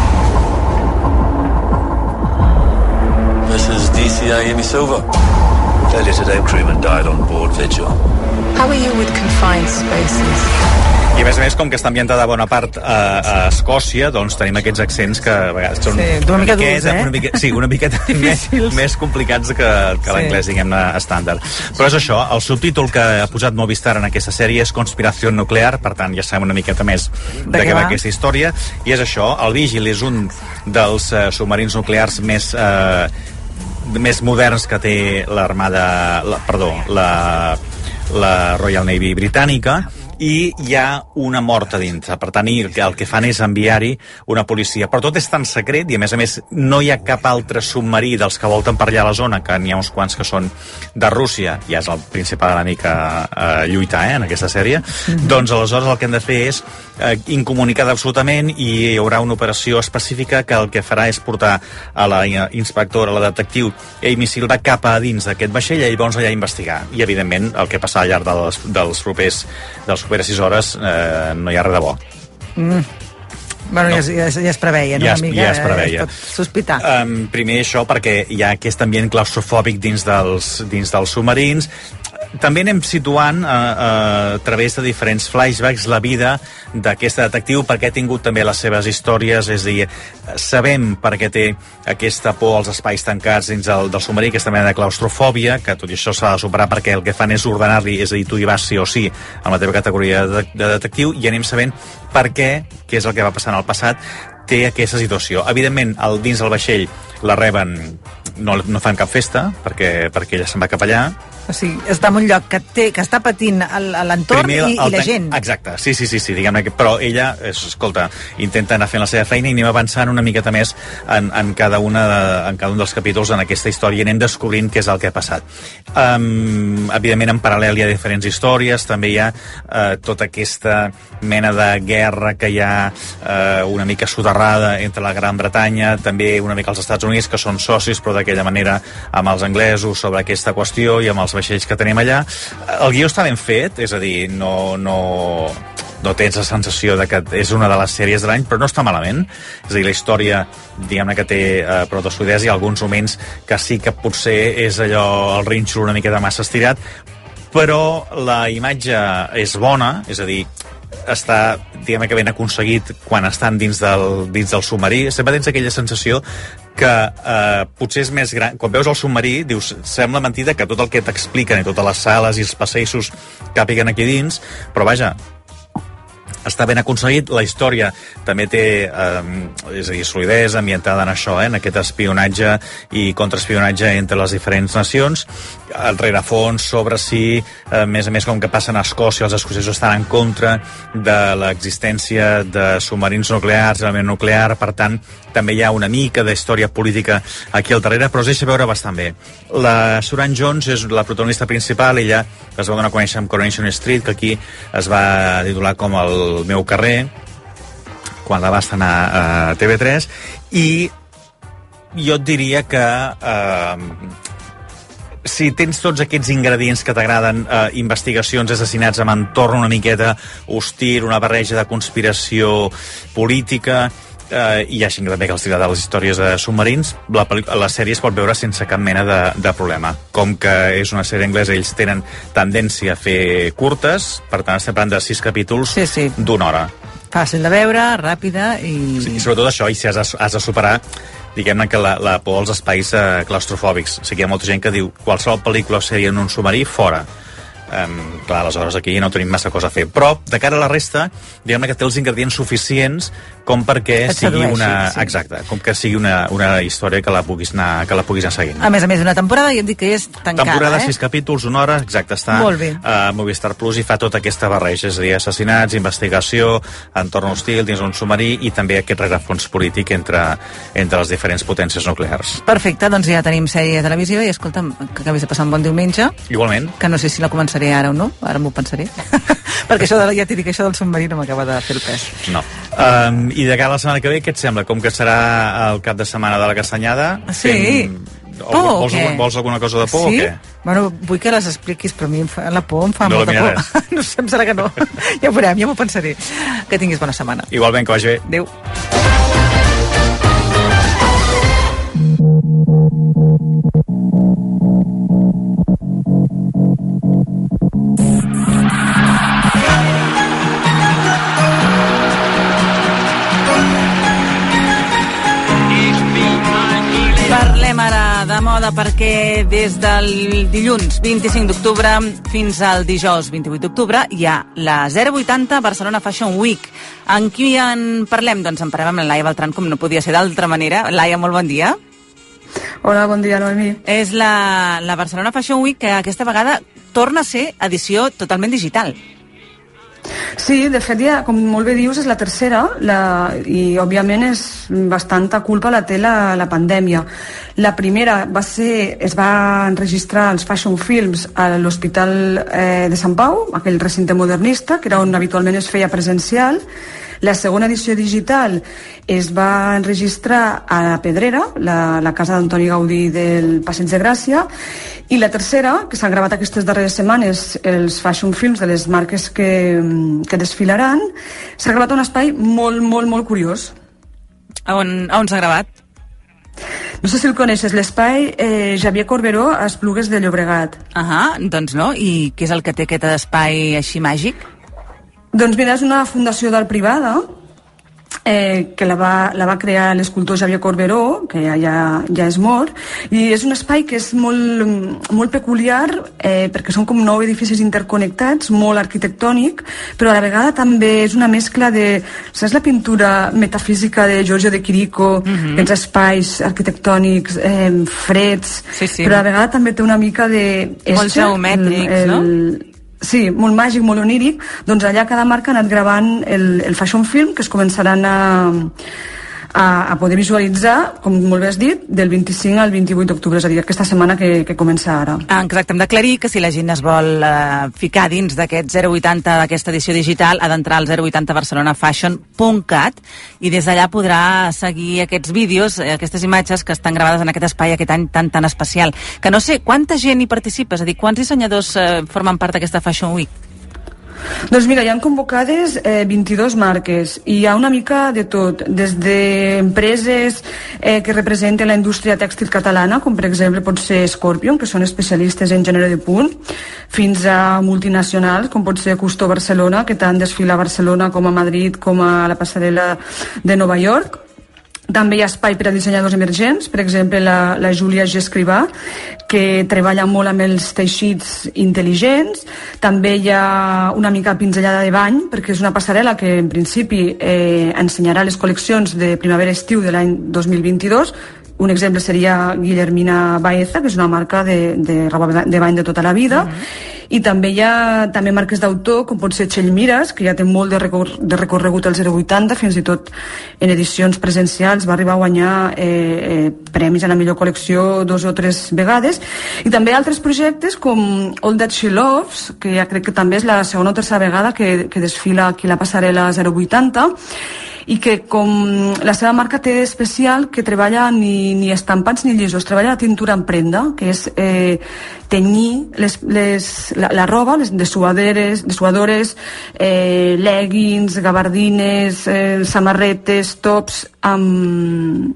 This is D C I Amy Silva. Earlier today, crewman died on board Vigil. How are you with confined spaces? I a més a més, com que està ambientada bona part a, a Escòcia, doncs tenim aquests accents que a vegades són sí, una mica durs, eh? Una mica, sí, una miqueta més, més complicats que, que sí. L'anglès, diguem-ne, estàndard. Però és això, el subtítol que ha posat Movistar en aquesta sèrie és Conspiració nuclear, per tant ja sabem una miqueta més de, de què va aquesta història, i és això, el Vigil és un dels uh, submarins nuclears més... Uh, més moderns que té l'armada, la, perdó, la, la Royal Navy britànica, i hi ha una mort a dintre. Per tant, el que fan és enviar-hi una policia. Però tot és tan secret i, a més a més, no hi ha cap altre submarí dels que volten per allà a la zona, que n'hi ha uns quants que són de Rússia, ja és el principal enemic a, a lluitar eh, en aquesta sèrie. Mm-hmm. Doncs aleshores el que hem de fer és eh, incomunicada absolutament, i hi haurà una operació específica que el que farà és portar a la inspectora, a la detectiu Amy Silva, cap a dins d'aquest vaixell, i llavors allà a investigar. I, evidentment, el que passa al llarg dels, dels propers dels properes sis hores eh, no hi ha res de bo. Mm. Bueno, no. ja, ja, ja es preveia, no? Ja, una mica, ja es preveia. Es pot sospitar. Um, primer això, perquè hi ha aquest ambient claustrofòbic dins dels, dins dels submarins. També anem situant a, a través de diferents flashbacks la vida d'aquesta detectiu, perquè ha tingut també les seves històries, és a dir, sabem per què té aquesta por als espais tancats dins del, del submarí, aquesta mena de claustrofòbia, que tot i això s'ha de superar perquè el que fan és ordenar-li, és a dir, tu hi vas sí o sí amb la teva categoria de, de detectiu, i anem sabent per què, què és el que va passar en el passat, té aquesta situació. Evidentment, el, dins del vaixell la reben, no, no fan cap festa, perquè, perquè ella se'n va cap allà. O sigui, està en un lloc que, té, que està patint l'entorn i, i la gent. Exacte, sí, sí, sí, sí diguem-ne que, però ella, escolta, intenta anar fent la seva feina i anem avançant una miqueta més en, en, cada una de, en cada un dels capítols en aquesta història i anem descobrint què és el que ha passat. Um, evidentment, en paral·lel hi ha diferents històries, també hi ha uh, tota aquesta mena de guerra que hi ha uh, una mica soterrada entre la Gran Bretanya, també una mica els Estats Units, que són socis, però d'aquella manera amb els anglesos sobre aquesta qüestió i amb els vaixells que tenim allà. El guió està ben fet, és a dir, no, no, no tens la sensació de que és una de les sèries de l'any, però no està malament. És a dir, la història, diguem-ne que té eh, prou de solidesa i alguns moments que sí que potser és allò, el rínxol una mica de massa estirat, però la imatge és bona, és a dir, està, diguem que ben aconseguit quan estan dins del, dins del submarí. Sempre tens aquella sensació que eh, potser és més gran. Quan veus el submarí, dius, sembla mentida que tot el que t'expliquen i totes les sales i els passeissos càpiguen aquí dins, però vaja, està ben aconseguit. La història també té, eh, és a dir, solidesa ambientada en això, eh, en aquest espionatge i contraespionatge entre les diferents nacions. El rerefons sobre si, a més a més, com que passen a Escòcia, els escocesos estan en contra de l'existència de submarins nuclears, d'armament nuclear, per tant, també hi ha una mica de història política aquí al darrere, però es deixa veure bastant bé. La Suran Jones és la protagonista principal, ella es va donar a conèixer amb Coronation Street, que aquí es va titular com El meu carrer, quan la va estrenar a T V tres, i jo et diria que eh, si tens tots aquests ingredients que t'agraden, eh, investigacions, assassinats amb entorn una miqueta hostil, una barreja de conspiració política, eh, i així també que els t'agrada les històries de submarins, la, la sèrie es pot veure sense cap mena de, de problema. Com que és una sèrie anglesa, ells tenen tendència a fer curtes, per tant estem parlant de sis capítols sí, sí. d'una hora. Fàcil de veure, ràpida i... Sí, i sobretot això, i si has de, has de superar, diguem-ne que la, la por als espais eh, claustrofòbics. O sigui, hi ha molta gent que diu qualsevol pel·lícula o sèrie en un submarí, fora. Um, clar, aleshores aquí no tenim massa cosa a fer, però de cara a la resta, diguem-ne que té els ingredients suficients com perquè Et sigui sedueixi, una sí. exacte, com que sigui una, una història que la puguis anar que la puguis anar seguint. A més a més, una temporada ja em dic que és tancada, temporada, eh? sis capítols, una hora, exacte, està a Movistar Plus i fa tota aquesta barreja, és a dir, assassinats, investigació, entorn hostil dins un submarí i també aquest rerefons polític entre, entre les diferents potències nuclears. Perfecte, doncs ja tenim sèrie de televisió i escolta'm, que acabis de passar un bon diumenge. Igualment. Que no sé si la començaré ara o no, ara m'ho pensaré perquè això de, ja t'he dit que això del submarí no m'acaba de fer el pes. No. Um, I de cara a la setmana que ve, què et sembla? Com que serà el cap de setmana de la Castanyada, sí. fem... Por, o vols, vols alguna cosa de por sí? o què? Bueno, vull que les expliquis, però a mi fa, la por em fa no molta por. No sé, em serà que no. Ja ho veurem, ja m'ho pensaré. Que tinguis bona setmana. Igualment, que vagi bé. Adéu. Parlem ara de moda perquè des del dilluns vint-i-cinc d'octubre fins al dijous vint-i-vuit d'octubre hi ha la zero vuitanta Barcelona Fashion Week. En qui en parlem? Doncs en parlem amb la Laia Beltran, com no podia ser d'altra manera. Laia, molt bon dia. Hola, bon dia, Noemi. És la, la Barcelona Fashion Week que aquesta vegada torna a ser edició totalment digital. Sí, de fet, ja, com molt bé dius, és la tercera la, i, òbviament, és bastanta culpa la té la, la pandèmia. La primera va ser, es va enregistrar els Fashion Films a l'Hospital eh, de Sant Pau, aquell recinte modernista, que era on habitualment es feia presencial. La segona edició digital es va enregistrar a la Pedrera, la, la casa d'Antoni Gaudí del Passeig de Gràcia, i la tercera, que s'han gravat aquestes darreres setmanes, els Fashion Films de les marques que, que desfilaran, s'ha gravat a un espai molt, molt, molt curiós. A on, a on s'ha gravat? No sé si el coneixes, l'espai eh, Xavier Corberó a Esplugues de Llobregat. Ah, doncs no. I què és el que té aquest espai així màgic? Doncs mira, és una fundació d'art privada Eh, que la va, la va crear l'escultor Xavier Corberó, que ja, ja, ja és mort, i és un espai que és molt, molt peculiar eh, perquè són com nou edificis interconnectats, molt arquitectònic, però a la vegada també és una mescla de... Saps la pintura metafísica de Giorgio de Chirico, mm-hmm. aquests espais arquitectònics eh, freds, sí, sí. però a la vegada també té una mica de... Molt geomètrics, el, no? Sí, molt màgic, molt oníric. Doncs allà cada marca ha anat gravant el, el fashion film, que es començaran a, a, a poder visualitzar, com molt bé has dit, del vint-i-cinc al vint-i-vuit d'octubre, és a dir, aquesta setmana que, que comença ara. Ah, exacte, hem d'aclarir que si la gent es vol eh, ficar dins d'aquest zero vuitanta d'aquesta edició digital, ha d'entrar al zero vuitanta barcelona fashion punt cat i des d'allà podrà seguir aquests vídeos, eh, aquestes imatges que estan gravades en aquest espai aquest any tan tan especial. Que no sé, quanta gent hi participa? És a dir, quants dissenyadors eh, formen part d'aquesta Fashion Week? Doncs mira, hi ha convocades eh, vint-i-dues marques i hi ha una mica de tot, des d'empreses eh, que representen la indústria tèxtil catalana, com per exemple pot ser Scorpion, que són especialistes en gènere de punt, fins a multinacionals, com pot ser Custo Barcelona, que tant desfila a Barcelona com a Madrid, com a la passarel·la de Nova York. També hi ha espai per a dissenyadors emergents, per exemple la, la Júlia G. Escrivà, que treballa molt amb els teixits intel·ligents. També hi ha una mica pinzellada de bany, perquè és una passarel·la que en principi eh, ensenyarà les col·leccions de primavera-estiu de l'any dos mil vint-i-dos. Un exemple seria Guillermina Baeza, que és una marca de, de roba de bany de tota la vida. Uh-huh. I també hi ha també marques d'autor, com pot ser Txell Miras, que ja té molt de, recor de recorregut al zero vuitanta, fins i tot en edicions presencials va arribar a guanyar eh, eh, premis a la millor col·lecció dos o tres vegades. I també altres projectes com All That She Loves, que ja crec que també és la segona o tercera vegada que, que desfila aquí la passarel·la zero vuitanta, i que com la seva marca té especial que treballa ni, ni estampats ni llisos, treballa la tintura en prenda, que és eh, tenyir les, les, la, la roba les, de suaderes, de suadores, eh, leggings, gabardines, eh, samarretes, tops, amb,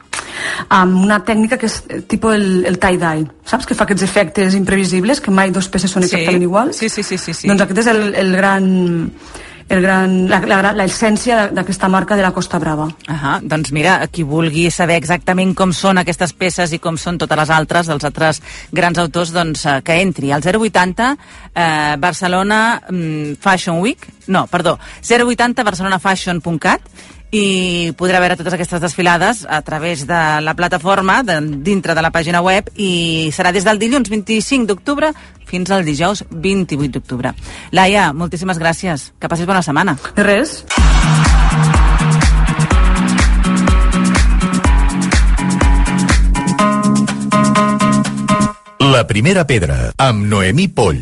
amb una tècnica que és tipus el, el tie-dye, saps? Que fa aquests efectes imprevisibles, que mai dos peces són exactament sí. iguals. Sí, sí, sí, sí, sí. Doncs aquest és el, el gran... el gran, la, la, l'essència d'aquesta marca de la Costa Brava. Ah, doncs mira, qui vulgui saber exactament com són aquestes peces i com són totes les altres, dels altres grans autors, doncs eh, que entri al zero vuitanta eh, Barcelona mm, Fashion Week, no, perdó, zero vuitanta barcelona fashion punt cat i podrà veure totes aquestes desfilades a través de la plataforma de, dintre de la pàgina web i serà des del dilluns vint-i-cinc d'octubre fins al dijous vint-i-vuit d'octubre. Laia, moltíssimes gràcies. Que passis bona setmana. De res. La primera pedra, amb Noemí Poll.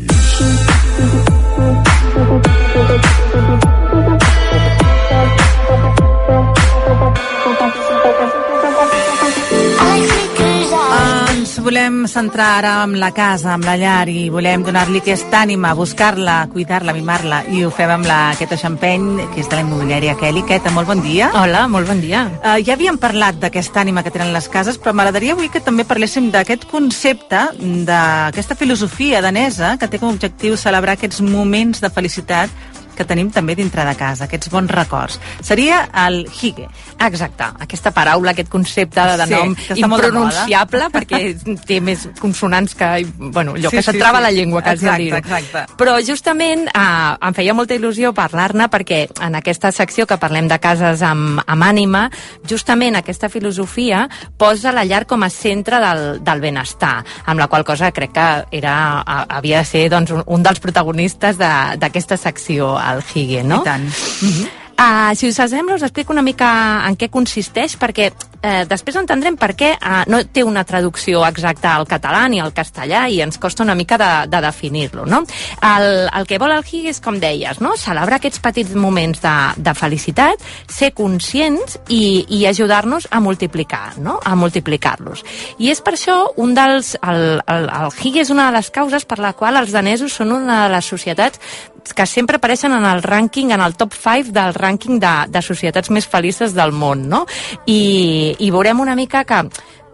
Volem centrar ara amb la casa, amb la llar, i volem donar-li aquesta ànima, buscar-la, cuidar-la, mimar-la, i ho fem amb la Queta Champeny, que és de la immobiliària Kelly. Queta, molt bon dia. Hola, molt bon dia. Uh, ja havíem parlat d'aquesta ànima que tenen les cases, però m'agradaria avui que també parléssim d'aquest concepte, d'aquesta filosofia danesa que té com a objectiu celebrar aquests moments de felicitat que tenim també dintre de casa, aquests bons records. Seria el hygge. Exacte, aquesta paraula, aquest concepte de sí, nom impronunciable, perquè té més consonants que, bueno, allò sí, que se't trava sí, sí. la llengua, quasi a dir-ho. Exacte. Però justament eh, em feia molta il·lusió parlar-ne perquè en aquesta secció que parlem de cases amb, amb ànima, justament aquesta filosofia posa la llar com a centre del, del benestar, amb la qual cosa crec que era, havia de ser doncs, un, un dels protagonistes d'aquesta secció, el hygge, no? I tant. Mm-hmm. Uh, si us sembla, us explico una mica en què consisteix, perquè eh, després entendrem per què uh, no té una traducció exacta al català ni al castellà i ens costa una mica de, de definir-lo, no? El, el que vol el hygge és, com deies, no? Celebrar aquests petits moments de, de felicitat, ser conscients i, i ajudar-nos a multiplicar, no? A multiplicar-los. I és per això un dels... El, el, el hygge és una de les causes per la qual els danesos són una de les societats que sempre apareixen en el rànquing, en el top cinc del rànquing de, de societats més felices del món, no? I, i veurem una mica que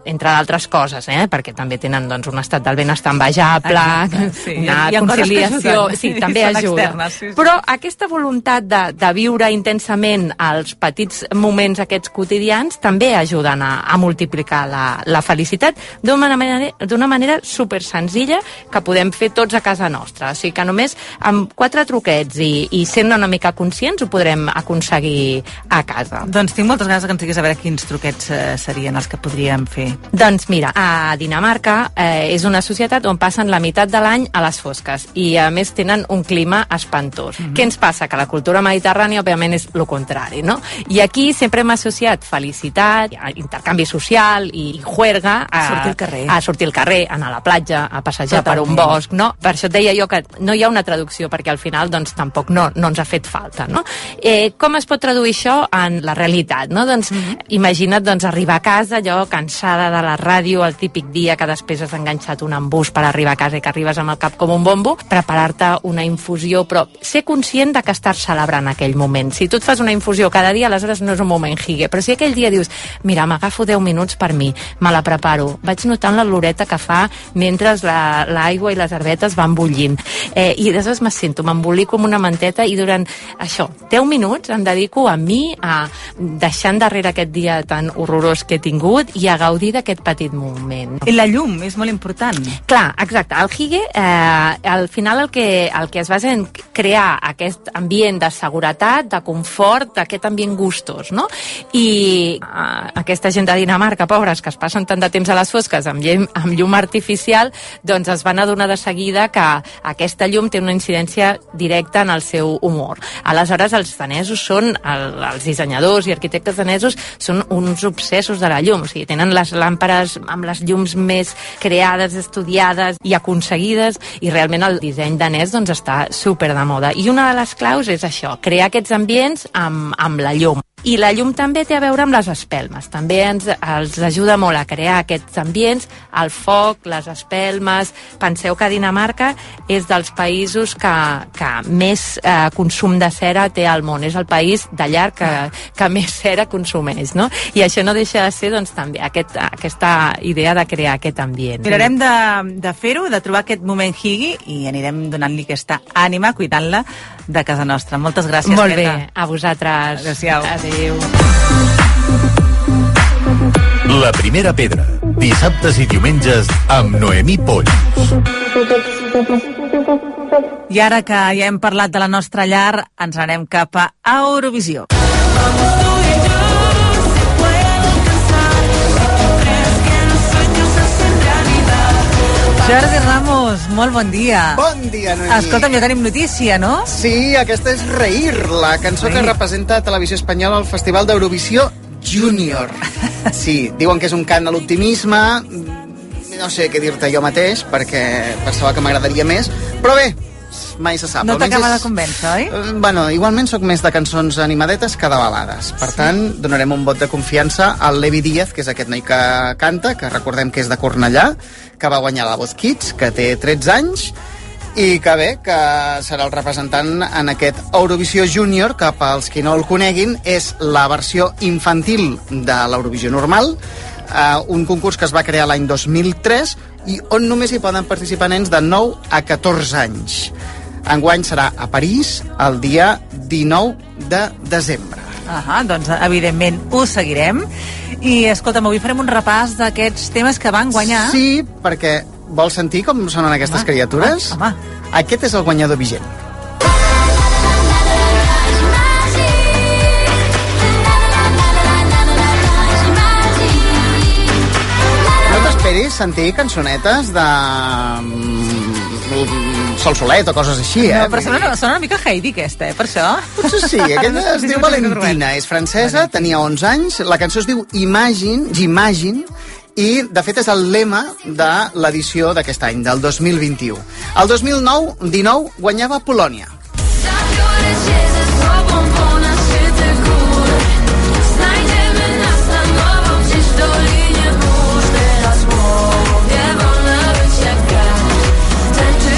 entre d'altres coses, eh? Perquè també tenen doncs, un estat del benestar envejable, sí. una I, i conciliació, sí, també són ajuda. Externes, sí, sí. Però aquesta voluntat de, de viure intensament els petits moments aquests quotidians també ajuden a, a multiplicar la, la felicitat d'una manera, d'una manera super senzilla que podem fer tots a casa nostra. O sigui que només amb quatre truquets i, i sent una mica conscients ho podrem aconseguir a casa. Doncs tinc moltes ganes que ens diguis a veure quins truquets eh, serien els que podríem fer. Doncs mira, a Dinamarca eh, és una societat on passen la meitat de l'any a les fosques i a més tenen un clima espantós. Mm-hmm. Què ens passa? Que la cultura mediterrània òbviament és el contrari, no? I aquí sempre hem associat felicitat, intercanvi social i juerga a sortir al carrer, a sortir al carrer, anar a la platja, a passejar Totalment. Per un bosc, no? Per això et deia jo que no hi ha una traducció perquè al final doncs tampoc no, no ens ha fet falta, no? Eh, com es pot traduir això en la realitat, no? Doncs mm-hmm. imagina't doncs arribar a casa allò cansada de la ràdio, el típic dia que després has enganxat un embús per arribar a casa i que arribes amb el cap com un bombo, preparar-te una infusió, però ser conscient de que estàs celebrant aquell moment. Si tu et fas una infusió cada dia, aleshores no és un moment higue, però si aquell dia dius, mira, m'agafo deu minuts per mi, me la preparo, vaig notant la loreta que fa mentre l'aigua la, i les herbetes van bullint, eh, i aleshores me sento, m'embolico com una manteta i durant això, deu minuts em dedico a mi, a deixar endarrere aquest dia tan horrorós que he tingut i a gaudir d'aquest petit moment. I la llum és molt important. Clar, exacte. El hige, eh, al final el que, el que es basa en crear aquest ambient de seguretat, de confort, d'aquest ambient gustós, no? I eh, aquesta gent de Dinamarca, pobres, que es passen tant de temps a les fosques amb llum, amb llum artificial, doncs es van adonar de seguida que aquesta llum té una incidència directa en el seu humor. Aleshores, els danesos són, el, els dissenyadors i arquitectes danesos són uns obsessos de la llum, o sigui, tenen les làmperes amb les llums més creades, estudiades i aconseguides, i realment el disseny danès doncs, està super de moda. I una de les claus és això, crear aquests ambients amb, amb la llum. I la llum també té a veure amb les espelmes. També ens, els ajuda molt a crear aquests ambients, el foc, les espelmes. Penseu que Dinamarca és dels països que, que més eh, consum de cera té al món. És el país de llarg que, que més cera consumeix, no? I això no deixa de ser, doncs, també aquest, aquesta idea de crear aquest ambient. Mirarem de, de fer-ho, de trobar aquest moment higi i anirem donant-li aquesta ànima, cuidant-la de casa nostra. Moltes gràcies, Molt Greta. bé, a vosaltres. Adéu-siau. Adéu. La primera pedra, dissabtes i diumenges amb Noemí Polls. I ara que ja hem parlat de la nostra llar, ens anem cap a Eurovisió. Jordi Ramos, molt bon dia. Bon dia, Noemí. Escolta'm, ja tenim notícia, no? Sí, aquesta és Reír, la cançó Reír. que representa Televisió Espanyola al Festival d'Eurovisió Júnior. Sí, diuen que és un cant a l'optimisme, no sé què dir-te jo mateix, perquè pensava que m'agradaria més, però bé, mai se sap. No t'acaba és... de convèncer, oi? Uh, bueno, igualment sóc més de cançons animadetes que de balades. Per sí. tant, donarem un vot de confiança al Levi Díaz, que és aquest noi que canta, que recordem que és de Cornellà, que va guanyar la Voz Kids, que té tretze anys, i que bé, que serà el representant en aquest Eurovisió Júnior, que pels qui no el coneguin, és la versió infantil de l'Eurovisió normal, uh, un concurs que es va crear l'any dos mil tres i on només hi poden participar nens de nou a catorze anys. Enguany serà a París el dia dinou de desembre. Ah, doncs evidentment ho seguirem. I escolta'm, avui farem un repàs d'aquests temes que van guanyar. Sí, perquè vols sentir com sonen aquestes home, criatures? Home, home. Aquest és el guanyador vigent. No t'esperis sentir cançonetes de Sol Solet o coses així, eh? No, però sona, sona una mica Heidi, aquesta, eh, per això. Potser sí, aquella es diu Valentina, és francesa, tenia onze anys, la cançó es diu Imagine, J'imagine, i, de fet, és el lema de l'edició d'aquest any, del dos mil vint-i-u. El dos mil dinou guanyava Polònia.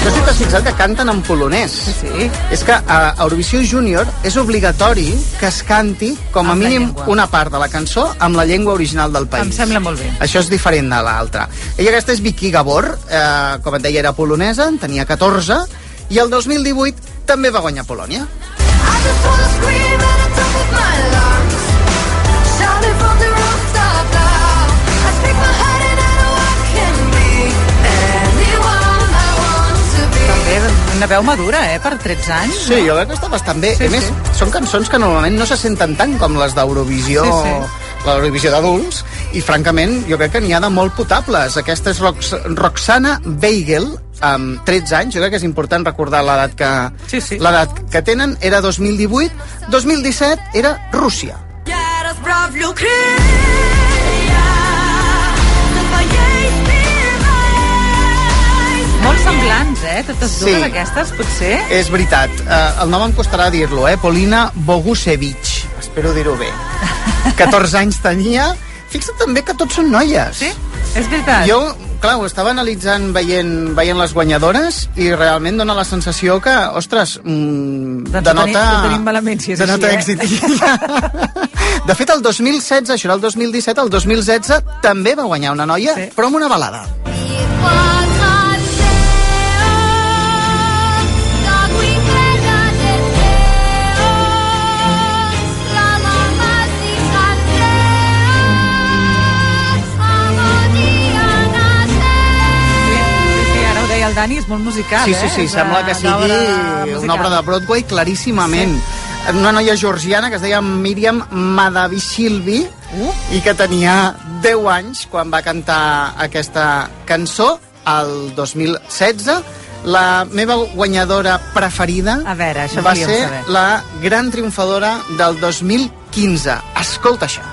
No sé si t'has fixat que canten en polonès. Sí, sí. És que a Eurovisió Júnior és obligatori que es canti com a Amb la mínim llengua. una part de la cançó amb la llengua original del país. Em sembla molt bé. Això és diferent de l'altra. Ella aquesta és Vicky Gabor, eh, com et deia era polonesa, en tenia catorze, i el dos mil divuit també va guanyar Polònia. Una veu madura, eh, per tretze anys. Sí, jo crec que està bastant bé. Sí, a més, sí. són cançons que normalment no se senten tant com les d'Eurovisió, Sí, sí. l'Eurovisió d'adults, i francament jo crec que n'hi ha de molt potables. Aquesta és Rox Roxana Weigel, amb tretze anys, jo crec que és important recordar l'edat que, sí, sí. l'edat que tenen, era dos mil divuit, dos mil disset era Rússia. Molt semblants, eh? Totes dues Sí. aquestes, potser. És veritat. Uh, el nom em costarà dir-lo, eh? Polina Bogusevic. Espero dir-ho bé. catorze anys tenia. Fixa't també que tots són noies. Sí, és veritat. Jo, clar, ho estava analitzant veient, veient les guanyadores i realment dona la sensació que, ostres, mm, Doncs denota... ho tenim, ho tenim malament, si és denota així, eh? èxit. De fet, el dos mil setze, això era el dos mil disset, el dos mil setze també va guanyar una noia, sí. però amb una balada. El Dani és molt musical, sí, sí, eh? sí, És sembla que una obra sigui musical. una obra de Broadway claríssimament. Sí. Una noia georgiana que es deia Miriam Madavishilvi uh. i que tenia deu anys quan va cantar aquesta cançó el dos mil setze. La meva guanyadora preferida A veure, això va volíem ser saber. la gran triomfadora del dos mil quinze. Escolta això.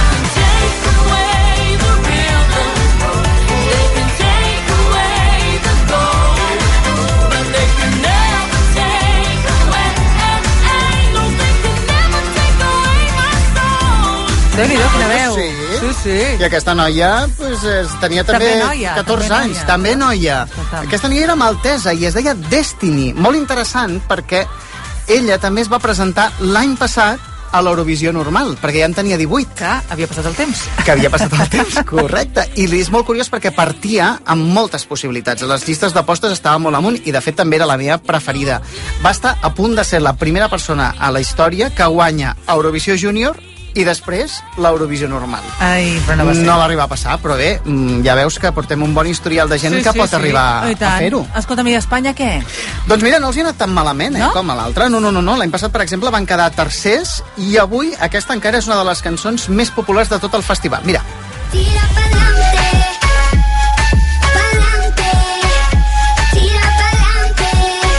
Déu-n'hi-do, quina veu. Sí. Sí, sí. I aquesta noia pues, es, tenia també, També noia, catorze també anys, noia. també noia. Total. Aquesta noia era maltesa i es deia Destiny. Molt interessant perquè ella també es va presentar l'any passat a l'Eurovisió normal, perquè ja en tenia divuit. Que havia passat el temps. Que havia passat el temps, correcte. I és molt curiós perquè partia amb moltes possibilitats. Les llistes d'apostes estaven molt amunt i, de fet, també era la meva preferida. Va estar a punt de ser la primera persona a la història que guanya Eurovisió Júnior i després l'Eurovisió normal. Ai, però no va ser. No va arribar a passar, però bé, ja veus que portem un bon historial de gent Sí, que sí, pot sí. arribar Oh, i a tant. fer-ho. Escolta'm, i a Espanya què? Doncs mira, no els hi ha anat tan malament, eh, No? com a l'altre. No, no, no, no. L'any passat, per exemple, van quedar tercers i avui aquesta encara és una de les cançons més populars de tot el festival. Mira. Tira pa'lante, pa'lante, tira pa'lante,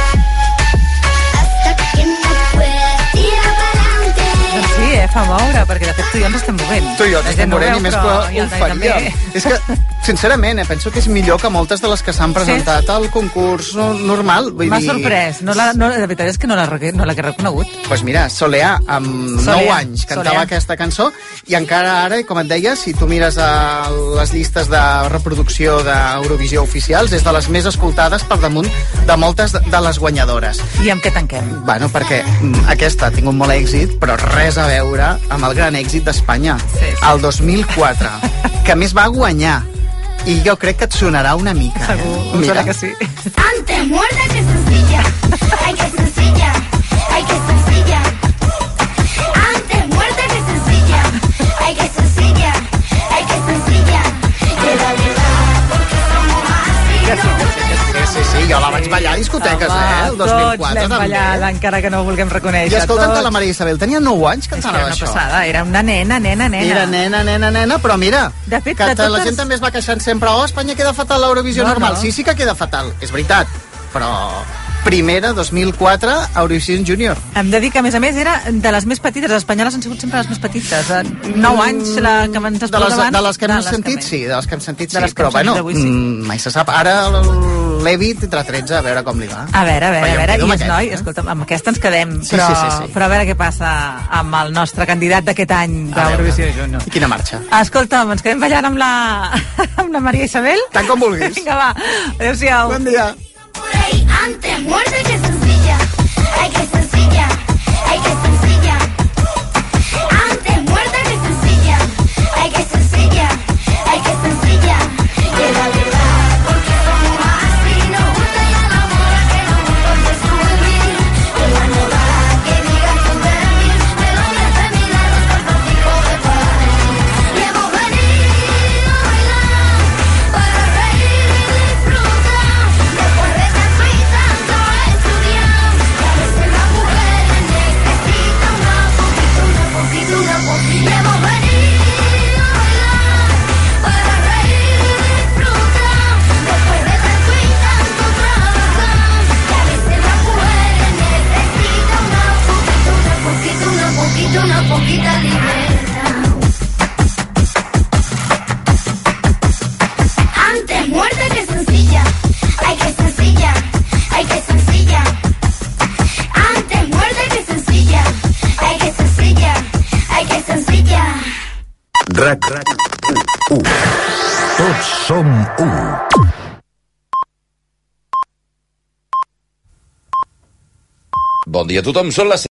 hasta que no pueda, tira pa'lante. Doncs sí, eh, fa moure, perquè de fet tu i jo ens estem movent. Tu i jo ens La estem gent no morent veu, i més però que i el ho Dani també. faríem. És que, sincerament, eh, penso que és millor que moltes de les que s'han presentat sí. al concurs no- normal. Vull M'ha dir... sorprès. No la, no, la veritat és que no la, re- no l'he reconegut. Pues mira, Soleá, amb Soleá, nou anys, cantava Soleá. aquesta cançó i encara ara, com et deia, si tu mires a les llistes de reproducció d'Eurovisió oficials, és de les més escoltades per damunt de moltes de de les guanyadores. I amb què tanquem? Bueno, perquè mm, aquesta ha tingut molt èxit, però res a veure amb el gran èxit d'Espanya, Sí, sí. el dos mil quatre, que a més va guanyar. I jo crec que et sonarà una mica. Segur, eh? em Mira. sembla que sí. Antes muerta que sencilla, ay que sencilla, ay que sencilla. Antes muerta que sencilla, ay que sencilla, ay que sencilla. Que la verdad, porque somos así. Que sí, que sí, que sí. Sí, sí, jo la vaig ballar a discoteques, Home, eh, el dos mil quatre tots l'hem també. ballat, encara que no ho vulguem reconèixer. I escolta'm que la tots. Maria Isabel tenia nou anys És que cantant era una això. passada, era una nena, nena, nena. Era nena, nena, nena, però mira, De fet, que de ta- la totes- gent també es va queixant sempre, oh, Espanya queda fatal l'Eurovisió No, normal. no. Sí, sí que queda fatal, és veritat, però primera, dos mil quatre, Eurovisió Júnior. Hem de dir que, a més a més, era de les més petites. Les espanyoles han sigut sempre les més petites. Eh, Nou anys, la que ens De explica les, abans. de les que hem de les sentit, més. sí, de les que hem sentit, De sí, les que però hem bueno, sentit avui, sí. mm, mai se sap. Ara l'Evi tindrà tretze, a veure com li va. A veure, a veure, Però a jo em veure, quedo i amb és aquest, noi, eh? escolta'm, amb aquesta ens quedem, Sí, però, sí, sí, sí. però a veure què passa amb el nostre candidat d'aquest any A d'Eurovisió veure. Júnior. I quina marxa? Escolta'm, ens quedem ballant amb la, amb la Maria Isabel? Tant com vulguis. Vinga, va, adéu-siau. Bon dia. Por ahí Ey, antes muerte que sencilla. Ay, que sencilla. Ay, que sencilla. Antes muerte que sencilla. Ay, que sencilla. Ay, que sencilla. Que la verdad, porque somos así. Nos gusta ya la moda que nos gusta descubrir. Que la moda que diga que de mí. De donde se mira los cuerpos hijos de padre. Y hemos venido a bailar para reír y disfrutar. Después de tanto y tanto estudiar. Que a veces la mujer necesita una poquito, una poquito, una poquito. Y hemos venido a bailar para reír y disfrutar. Después de tanto y tanto trabajar. Que a veces la mujer necesita una poquito, una poquito, una poquito, una poquita libertad. Antes muerte que sencilla. Ay, que sencilla. Ay, que sencilla. Antes muerte que sencilla. Ay, que sencilla. Ay, que sencilla. RAC u. Tots som u. Bon dia a tothom, són les